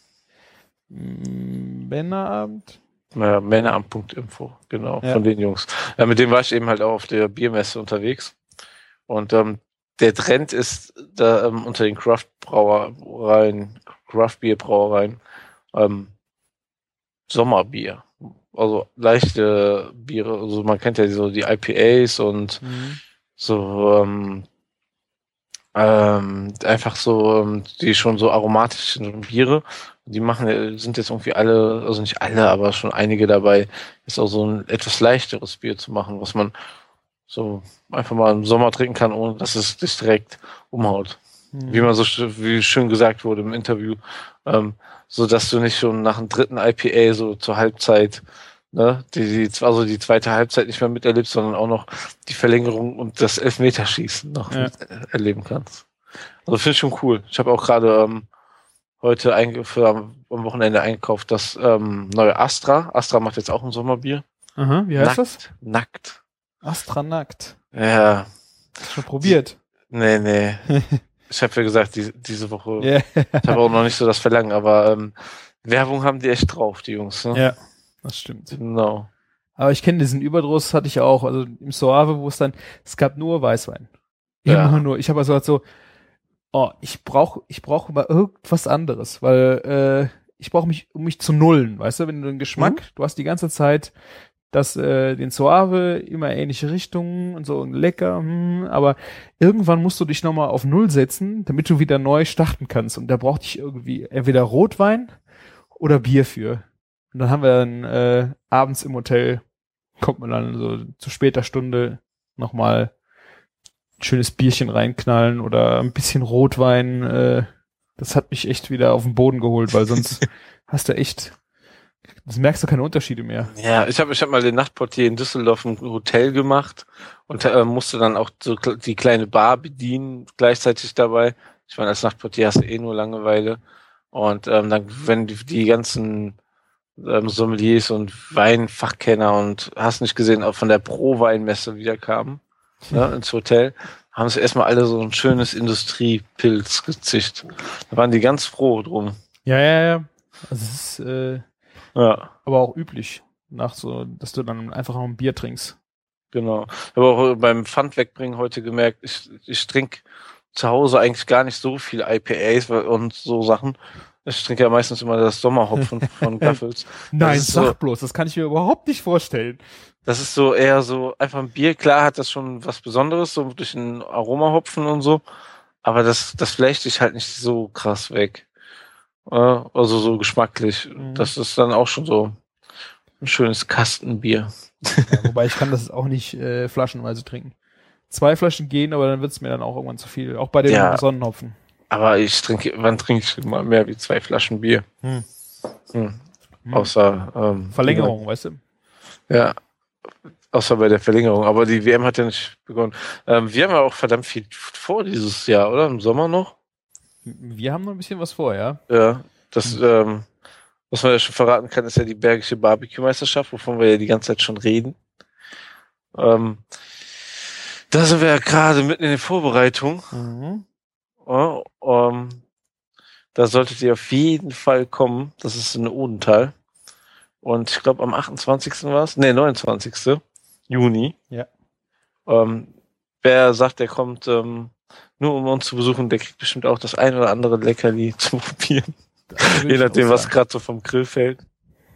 Männerabend? Ja, Männeramt.info, genau, Ja. von den Jungs. Ja, mit dem war ich eben halt auch auf der Biermesse unterwegs. Und ähm, der Trend ist da ähm, unter den Craft-Brauereien, Craft-Bier-Brauereien, ähm, Sommerbier. Also leichte Biere, also man kennt ja so die I P As und Mhm. so ähm, ähm, einfach so ähm, die schon so aromatischen Biere. Die machen, äh, sind jetzt irgendwie alle, also nicht alle, aber schon einige dabei, ist auch so ein etwas leichteres Bier zu machen, was man so einfach mal im Sommer trinken kann, ohne dass es dich direkt umhaut. Mhm. Wie man so sch- wie schön gesagt wurde im Interview, ähm, so dass du nicht schon nach dem dritten I P A so zur Halbzeit, ne, die, die also die zweite Halbzeit nicht mehr miterlebst, sondern auch noch die Verlängerung und das Elfmeterschießen noch Ja. mit, äh, erleben kannst. Also finde ich schon cool. Ich habe auch gerade ähm, heute einge- für am, am Wochenende eingekauft das ähm, neue Astra. Astra macht jetzt auch ein Sommerbier. Aha, wie heißt das? Nackt. Nackt. Astra Nackt. Ja. Schon probiert. Nee, nee. Ich habe ja gesagt, die, diese Woche. Ja. Ich habe auch noch nicht so das Verlangen, aber ähm, Werbung haben die echt drauf, die Jungs. Ne? Ja, das stimmt. Genau. Aber ich kenne diesen Überdruss, hatte ich auch. Also im Soave, wo es dann, es gab nur Weißwein. Ja. Immer nur. Ich habe also halt so, oh, ich brauche ich brauche mal irgendwas anderes, weil äh, ich brauche mich, um mich zu nullen, weißt du, wenn du den Geschmack, Mhm. du hast die ganze Zeit das, äh, den Soave, immer ähnliche Richtungen und so und lecker, hm, aber irgendwann musst du dich nochmal auf Null setzen, damit du wieder neu starten kannst. Und da brauchte ich irgendwie entweder Rotwein oder Bier für. Und dann haben wir dann äh, abends im Hotel, kommt man dann so zu später Stunde nochmal ein schönes Bierchen reinknallen oder ein bisschen Rotwein. Äh, das hat mich echt wieder auf den Boden geholt, weil sonst hast du echt, das merkst du keine Unterschiede mehr. Ja, ich habe ich hab mal den Nachtportier in Düsseldorf im Hotel gemacht und äh, musste dann auch so kl- die kleine Bar bedienen, gleichzeitig dabei. Ich meine, als Nachtportier hast du eh nur Langeweile. Und ähm, dann, wenn die, die ganzen ähm, Sommeliers und Weinfachkenner und hast nicht gesehen, auch von der Pro-Weinmesse wieder kamen, ne, ins Hotel, haben sie erstmal alle so ein schönes Industriepilz gezischt. Da waren die ganz froh drum. Ja, ja, ja. Also es ist äh, Ja, aber auch üblich, nach so, dass du dann einfach noch ein Bier trinkst. genau. Ich habe auch beim Pfand wegbringen heute gemerkt, ich, ich trinke zu Hause eigentlich gar nicht so viel I P As und so Sachen. Ich trinke ja meistens immer das Sommerhopfen von Gaffels. Nein, ist sag so- bloß, das kann ich mir überhaupt nicht vorstellen. Das ist so eher so einfach ein Bier. Klar hat das schon was Besonderes, so durch den Aromahopfen und so. Aber das, das flecht dich halt nicht so krass weg. Äh, Also so geschmacklich. Mhm. Das ist dann auch schon so ein schönes Kastenbier. Ja, wobei ich kann das auch nicht äh, flaschenweise trinken. Zwei Flaschen gehen, aber dann wird's mir dann auch irgendwann zu viel. Auch bei dem Ja. Sonnenhopfen. Aber ich trinke, wann trinke ich mal mehr wie zwei Flaschen Bier? Hm. Hm. Hm. Außer ähm, Verlängerung, weißt du? Ja, außer bei der Verlängerung. Aber die W M hat ja nicht begonnen. Ähm, wir haben ja auch verdammt viel vor dieses Jahr, oder? Im Sommer noch? Wir haben noch ein bisschen was vor, ja. Ja, das, ähm, was man ja schon verraten kann, ist ja die Bergische Barbecue-Meisterschaft, wovon wir ja die ganze Zeit schon reden. Ähm, da sind wir ja gerade mitten in den Vorbereitungen. Mhm. Ja, ähm, da solltet ihr auf jeden Fall kommen. Das ist in Odenthal. Und ich glaube, am achtundzwanzigsten war es. Nee, neunundzwanzigsten Juni. Ja. Ähm, wer sagt, der kommt ähm, nur um uns zu besuchen, der kriegt bestimmt auch das ein oder andere Leckerli zu probieren. Das will Je ich nachdem, auch was sagen. gerade so vom Grill fällt.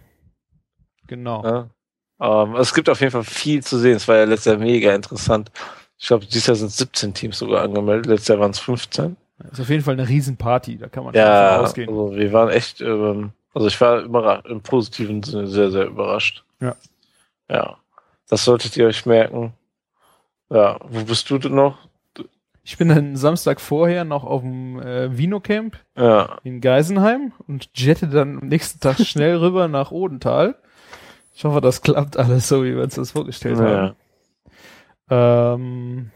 Genau. Ja. Ähm, es gibt auf jeden Fall viel zu sehen. Es war ja letztes Jahr mega interessant. Ich glaube, dieses Jahr sind siebzehn Teams sogar angemeldet. Letztes Jahr waren es fünfzehn. Das ist auf jeden Fall eine Riesenparty, da kann man schon Ja, davon ausgehen. also wir waren echt, ähm, also ich war überrascht, im positiven Sinne sehr, sehr überrascht. Ja. Ja, das solltet ihr euch merken. Ja, wo bist du denn noch? Ich Ich bin dann Samstag vorher noch auf dem äh, Vino-Camp Ja. in Geisenheim und jette dann am nächsten Tag schnell rüber nach Odenthal. Ich hoffe, das klappt alles so, wie wir uns das vorgestellt Ja. haben. Ähm,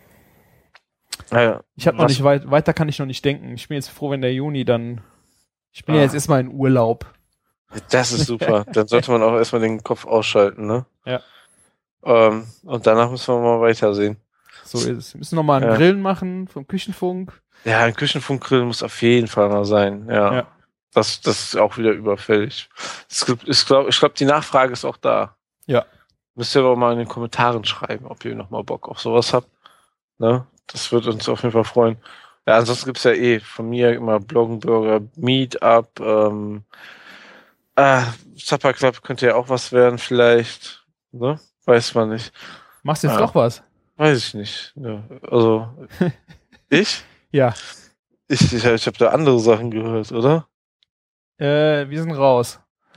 ja. ich habe noch Was- nicht weit, weiter kann ich noch nicht denken. Ich bin jetzt froh, wenn der Juni dann, ich bin Ah. ja jetzt erstmal in Urlaub. Das ist super. Dann sollte man auch erstmal den Kopf ausschalten, ne? Ja. Ähm, und danach müssen wir mal weitersehen. So ist es. Wir müssen noch mal einen Ja. Grillen machen vom Küchenfunk. Ja, ein Küchenfunkgrill muss auf jeden Fall mal sein. Ja. Ja. Das, das ist auch wieder überfällig. Es gibt, ich glaube, ich glaub, die Nachfrage ist auch da. Ja. Müsst ihr aber mal in den Kommentaren schreiben, ob ihr noch mal Bock auf sowas habt. Ne? Das wird uns auf jeden Fall freuen. Ja, ansonsten gibt's ja eh von mir immer Bloggenburger, Meetup, ähm, ah, Supper Club könnte ja auch was werden vielleicht. Ne? Weiß man nicht. Machst jetzt Ja. doch was? Weiß ich nicht. Ja, also, ich? Ja. Ich, ich, ich habe da andere Sachen gehört, oder? Äh, wir sind raus.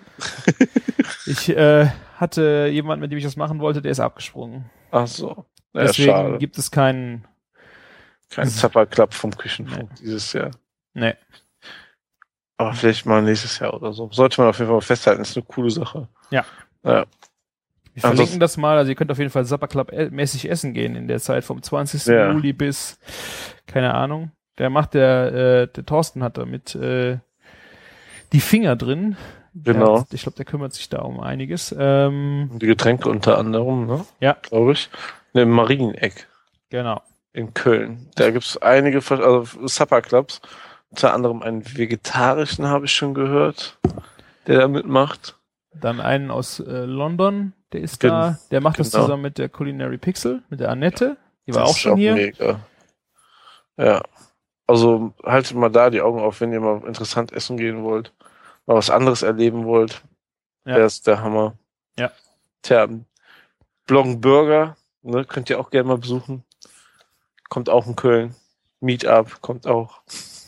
Ich äh, hatte jemanden, mit dem ich das machen wollte, der ist abgesprungen. Ach so. Ja, Deswegen schade. gibt es keinen. Kein Supper Club vom Küchenfunk dieses Jahr. Nee. Aber vielleicht mal nächstes Jahr oder so. Sollte man auf jeden Fall mal festhalten. Ist eine coole Sache. Ja. Ja. Wir Also- verlinken das mal. Also ihr könnt auf jeden Fall Supper Club e- mäßig essen gehen in der Zeit vom zwanzigsten Ja. Juli bis, keine Ahnung. Der macht der, äh, der Thorsten hat damit äh, die Finger drin. Genau. Der hat, ich glaube, der kümmert sich da um einiges. Ähm, Und die Getränke unter anderem, ne? Ja. Glaube ich. Ne, im Marieneck genau. in Köln. Da gibt's einige, Ver- also Supper Clubs. Unter anderem einen vegetarischen, habe ich schon gehört, der da mitmacht. Dann einen aus äh, London, der ist Gen- da. Der macht das genau. zusammen mit der Culinary Pixel, mit der Annette. Die war Das auch ist schon hier. Mega. Ja. Also haltet mal da die Augen auf, wenn ihr mal interessant essen gehen wollt. Mal was anderes erleben wollt. Ja. Der ist der Hammer. Ja. Tja, Bloggenburger, ne, könnt ihr auch gerne mal besuchen. Kommt auch in Köln. Meetup kommt auch.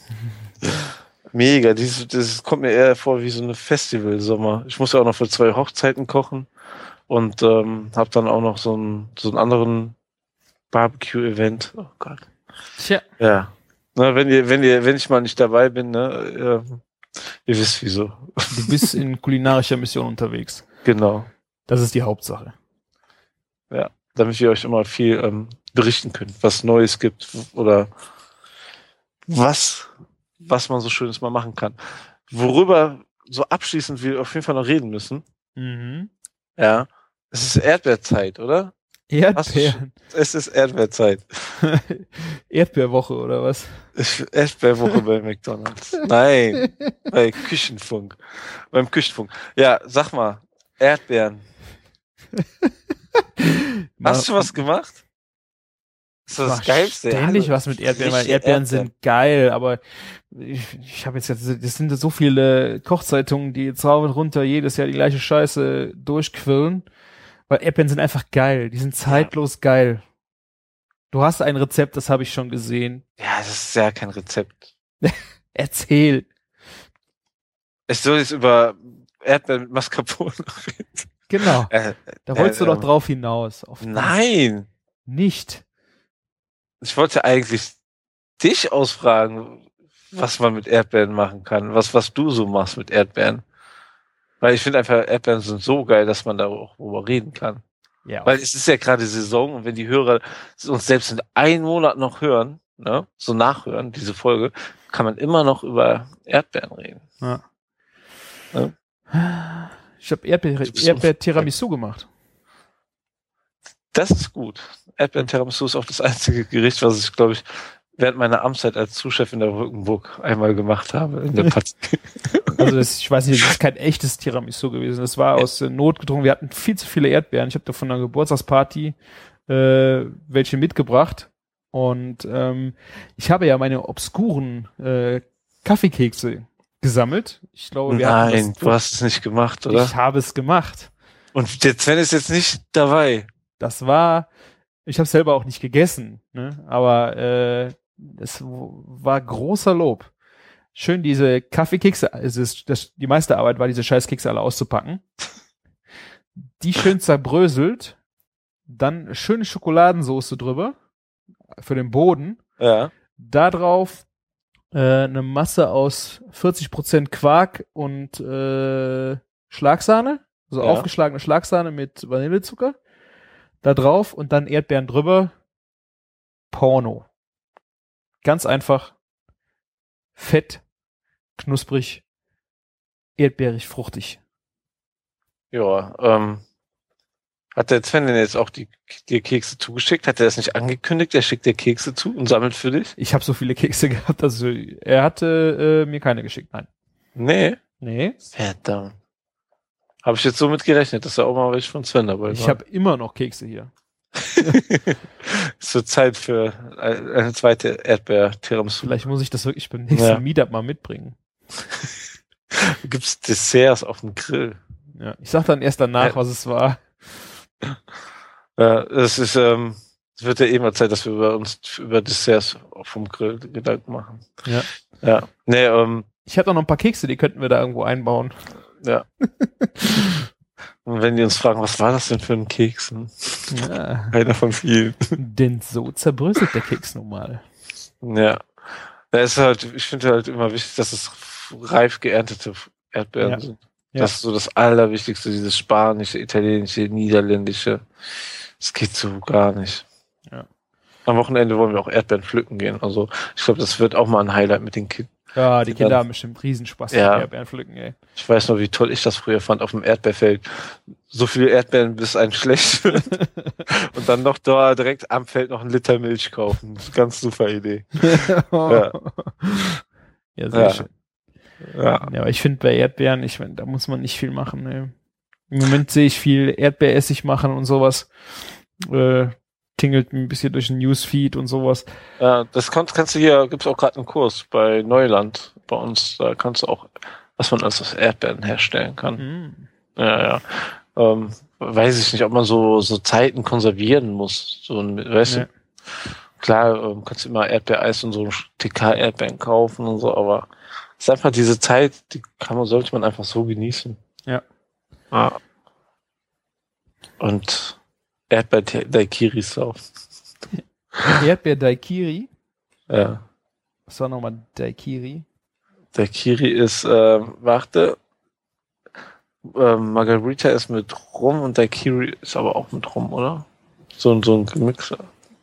Mega, dieses, das kommt mir eher vor wie so eine Festivalsommer. Ich muss ja auch noch für zwei Hochzeiten kochen und ähm, habe dann auch noch so einen, so einen anderen Barbecue-Event. Oh Gott. Tja. Ja. Na, wenn ihr, wenn ihr, wenn ich mal nicht dabei bin, ne, äh, ihr wisst wieso. Du bist in kulinarischer Mission unterwegs. Genau. Das ist die Hauptsache. Ja. Damit wir euch immer viel ähm, berichten können, was Neues gibt oder was, was man so Schönes mal machen kann. Worüber so abschließend wir auf jeden Fall noch reden müssen. Mhm. Ja. Es ist Erdbeerzeit, oder? Erdbeeren. Es ist Erdbeerzeit. Erdbeerwoche oder was? Erdbeerwoche bei McDonald's. Nein, bei Küchenfunk. Beim Küchenfunk. Ja, sag mal, Erdbeeren. Hast du was gemacht? Das ist das Mach Geilste. Ständig Hallo. was mit Erdbeeren, weil Frische Erdbeeren Erdbeeren. sind geil, aber ich, ich habe jetzt, jetzt, das sind so viele Kochzeitungen, die jetzt rauf und runter jedes Jahr die gleiche Scheiße durchquillen, weil Erdbeeren sind einfach geil, die sind zeitlos geil. Du hast ein Rezept, das habe ich schon gesehen. Ja, das ist ja kein Rezept. Erzähl. Ich soll jetzt über Erdbeeren mit Mascarpone reden. Genau. Äh, Da wolltest äh, du doch ähm, drauf hinaus. Auf Nein. Nicht. Ich wollte eigentlich dich ausfragen, was man mit Erdbeeren machen kann. Was, was du so machst mit Erdbeeren. Weil ich finde einfach, Erdbeeren sind so geil, dass man da auch drüber reden kann. Ja. Weil es ist ja gerade Saison und wenn die Hörer uns selbst in einem Monat noch hören, ne, so nachhören, diese Folge, kann man immer noch über Erdbeeren reden. Ja. Ja. Ich habe Erdbeer, Du bist Erdbeer-Tiramisu gemacht. Das ist gut. Erdbeeren-Tiramisu ist auch das einzige Gericht, was ich, glaube ich, während meiner Amtszeit als Zuschef in der Rückenburg einmal gemacht habe. In der Partie. Also das, ich weiß nicht, das ist kein echtes Tiramisu gewesen. Das war aus äh, Not gedrungen. Wir hatten viel zu viele Erdbeeren. Ich habe da von einer Geburtstagsparty äh, welche mitgebracht. Und ähm, ich habe ja meine obskuren äh, Kaffeekekse gesammelt. Ich glaube, wir hatten Nein, das, du hast es nicht gemacht, oder? Ich habe es gemacht. Und der Sven ist jetzt nicht dabei. Das war, ich habe es selber auch nicht gegessen, ne? Aber äh, es w- war großer Lob. Schön diese Kaffeekekse, es ist, das, die meiste Arbeit war, diese Scheißkekse alle auszupacken. Die schön zerbröselt, dann schöne Schokoladensoße drüber für den Boden Ja. Da drauf äh, eine Masse aus vierzig Prozent Quark und äh, Schlagsahne, also Ja. aufgeschlagene Schlagsahne mit Vanillezucker. Da drauf und dann Erdbeeren drüber. Porno. Ganz einfach. Fett, knusprig, erdbeerig, fruchtig. Ja, ähm, hat der Sven denn jetzt auch die, die Kekse zugeschickt? Hat er das nicht angekündigt? Er schickt dir Kekse zu und sammelt für dich? Ich habe so viele Kekse gehabt, also er hatte äh, mir keine geschickt. Nein. Nee. Nee. Verdammt. Habe ich jetzt so mit gerechnet, dass er auch mal welche von Sven dabei Ich war. habe immer noch Kekse hier. Es wird Zeit für eine, eine zweite Erdbeer-Tiramisu. Vielleicht muss ich das wirklich beim nächsten Ja. Meetup mal mitbringen. Gibt's Desserts auf dem Grill? Ja. Ich sag dann erst danach, Ja. was es war. Ja, es ist, ähm, es wird ja eh mal Zeit, dass wir über uns über Desserts vom Grill Gedanken machen. Ja. Ja. Nee, ähm, Ich habe da noch ein paar Kekse, die könnten wir da irgendwo einbauen. ja. Und wenn die uns fragen, was war das denn für ein Keks? Hm? Ja. Einer von vielen. Denn so zerbröselt der Keks nun mal. Ja. Da ist halt, ich finde halt immer wichtig, dass es reif geerntete Erdbeeren Ja. sind. Ja. Das ist so das Allerwichtigste, dieses spanische, italienische, niederländische. Das geht so gar nicht. Ja. Am Wochenende wollen wir auch Erdbeeren pflücken gehen. Also ich glaube, das wird auch mal ein Highlight mit den Kindern. Ja, die Ja. Kinder haben bestimmt Riesenspaß Ja. mit Erdbeeren pflücken, ey. Ich weiß noch, wie toll ich das früher fand auf dem Erdbeerfeld. So viele Erdbeeren, bis einem schlecht wird. Und dann noch da direkt am Feld noch einen Liter Milch kaufen. Ganz super Idee. Ja. Ja, sehr Ja. schön. Ja. Ja, aber ich finde bei Erdbeeren, ich mein, da muss man nicht viel machen. Ne? Im Moment sehe ich viel Erdbeeressig machen und sowas. Äh, tingelt ein bisschen durch den Newsfeed und sowas. Ja, das kannst, kannst du hier, gibt's auch gerade einen Kurs bei Neuland bei uns. Da kannst du auch, was man alles aus Erdbeeren herstellen kann. Mhm. Ja, ja. Ähm, weiß ich nicht, ob man so, so Zeiten konservieren muss. So ein, weißt Nee. du, klar, ähm, kannst du immer Erdbeereis und so T K-Erdbeeren kaufen und so, aber es ist einfach diese Zeit, die kann man, sollte man einfach so genießen. Ja. Ah. Und Erdbeer-Daiquiris auch. Erdbeer-Daiquiri. Ja. Was war nochmal Daiquiri? Daiquiri ist, äh, warte, äh, Margarita ist mit Rum und Daiquiri ist aber auch mit Rum, oder? So, ein so ein Gemixer.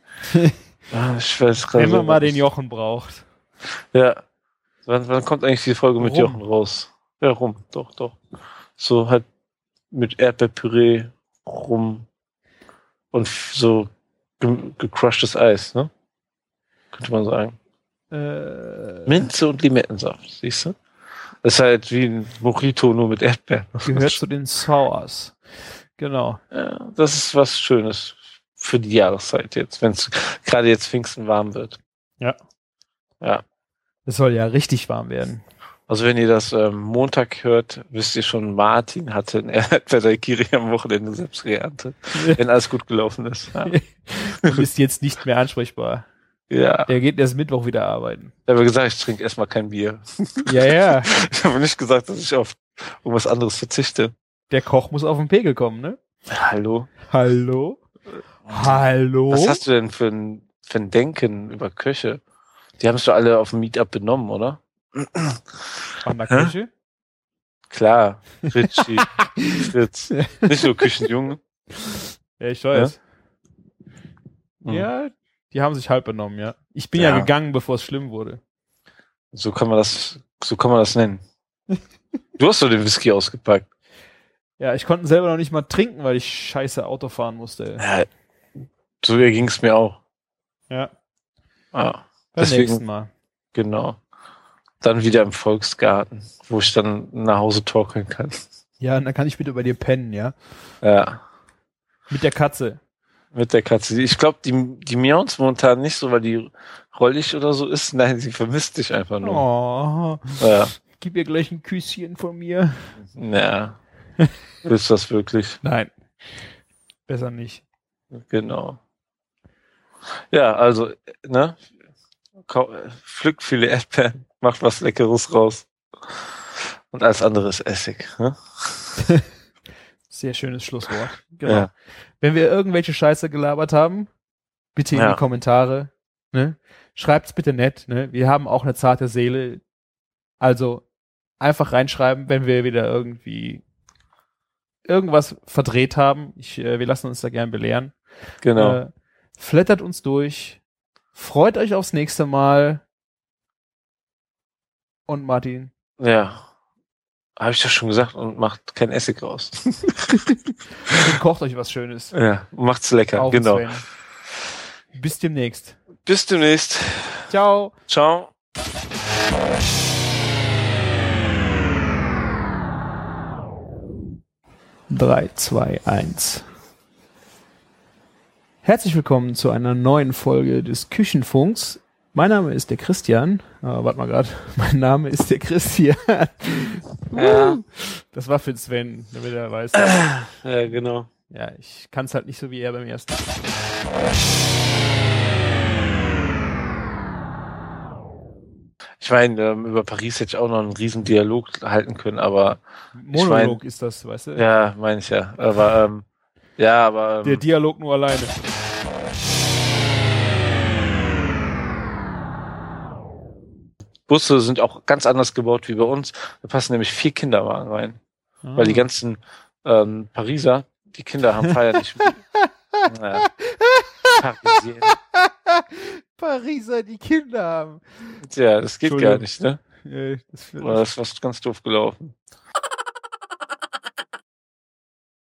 Ja, ich weiß gerade Wenn man so mal nicht. den Jochen braucht. Ja. Wann, wann kommt eigentlich die Folge mit Rum. Jochen raus? Ja, Rum, doch, doch. So halt mit Erdbeerpüree, Rum und f- so ge gecrushtes Eis, ne? Könnte man sagen. Äh, Minze und Limettensaft, siehst du? Das ist halt wie ein Mojito, nur mit Erdbeeren. gehört zu den Sours. Genau. Ja, das ist was Schönes für die Jahreszeit jetzt, wenn es gerade jetzt Pfingsten warm wird. Ja. Ja. Es soll ja richtig warm werden. Also wenn ihr das ähm, Montag hört, wisst ihr schon, Martin hatte ein Erdbeer-Daiquiri am Wochenende selbst geerntet. Wenn alles gut gelaufen ist. Ja. Du bist jetzt nicht mehr ansprechbar. Ja. Er geht erst Mittwoch wieder arbeiten. Ich habe gesagt, ich trinke erstmal kein Bier. Ja, ja. Ich habe nicht gesagt, dass ich auf irgendwas anderes verzichte. Der Koch muss auf den Pegel kommen, ne? Hallo? Hallo? Hallo? Was hast du denn für ein, für ein Denken über Köche? Die haben es doch alle auf dem Meetup benommen, oder? An der Hä? Küche? Klar. Ritchie, Fritz. Nicht nur Küchenjunge. Ja, ich weiß. Hm. Ja, die haben sich halb benommen, ja. Ich bin ja, Ja. gegangen, bevor es schlimm wurde. So kann man das, so kann man das nennen. Du hast doch den Whisky ausgepackt. Ja, ich konnte selber noch nicht mal trinken, weil ich scheiße Auto fahren musste. Ja, so ging es mir auch. Ja, Ah, beim deswegen- nächsten Mal. genau. Dann wieder im Volksgarten, wo ich dann nach Hause torkeln kann. Ja, und dann kann ich bitte bei dir pennen, ja? Ja, Mit der Katze. mit der Katze. Ich glaube, die, die miaut momentan nicht so, weil die rollig oder so ist. Nein, sie vermisst dich einfach nur. Oh, Ja, gib ihr gleich ein Küsschen von mir. ja. Willst du das wirklich? Nein, besser nicht. Genau. Ja, also, ne? Kau- Pflückt viele Erdbeeren, macht was Leckeres raus. Und alles andere ist Essig. Ne? Sehr schönes Schlusswort. Genau. Ja. Wenn wir irgendwelche Scheiße gelabert haben, bitte in Ja. die Kommentare. ne? Schreibt's bitte nett, ne? Wir haben auch eine zarte Seele. Also einfach reinschreiben, wenn wir wieder irgendwie irgendwas verdreht haben. Ich, äh, wir lassen uns da gern belehren. Genau. Äh, flattert uns durch. Freut euch aufs nächste Mal. Und Martin. Ja. Habe ich doch schon gesagt und macht kein Essig raus. Und kocht euch was Schönes. Ja, macht's lecker. Auf Genau. Sven. Bis demnächst. Bis demnächst. Ciao. Ciao. drei, zwei, eins. Herzlich willkommen zu einer neuen Folge des Küchenfunks. Mein Name ist der Christian. Ah, warte mal gerade. Mein Name ist der Christian. Ja. Das war für Sven, damit er weiß. Ja, genau. Ja, ich kann es halt nicht so wie er beim ersten. Ich meine, ähm, über Paris hätte ich auch noch einen riesen Dialog halten können, aber Monolog ich mein, ist das, weißt du? ja, meine ich ja. Aber ähm, ja, aber ähm, Der Dialog nur alleine. Busse sind auch ganz anders gebaut wie bei uns. Da passen nämlich vier Kinderwagen rein. Ah. Weil die ganzen ähm, Pariser, die Kinder haben feiern nicht mit. Naja. Parisien. Pariser, die Kinder haben. Tja, das geht gar Entschuldigung. nicht, ne? Ja, das Oder das ist was ganz doof gelaufen.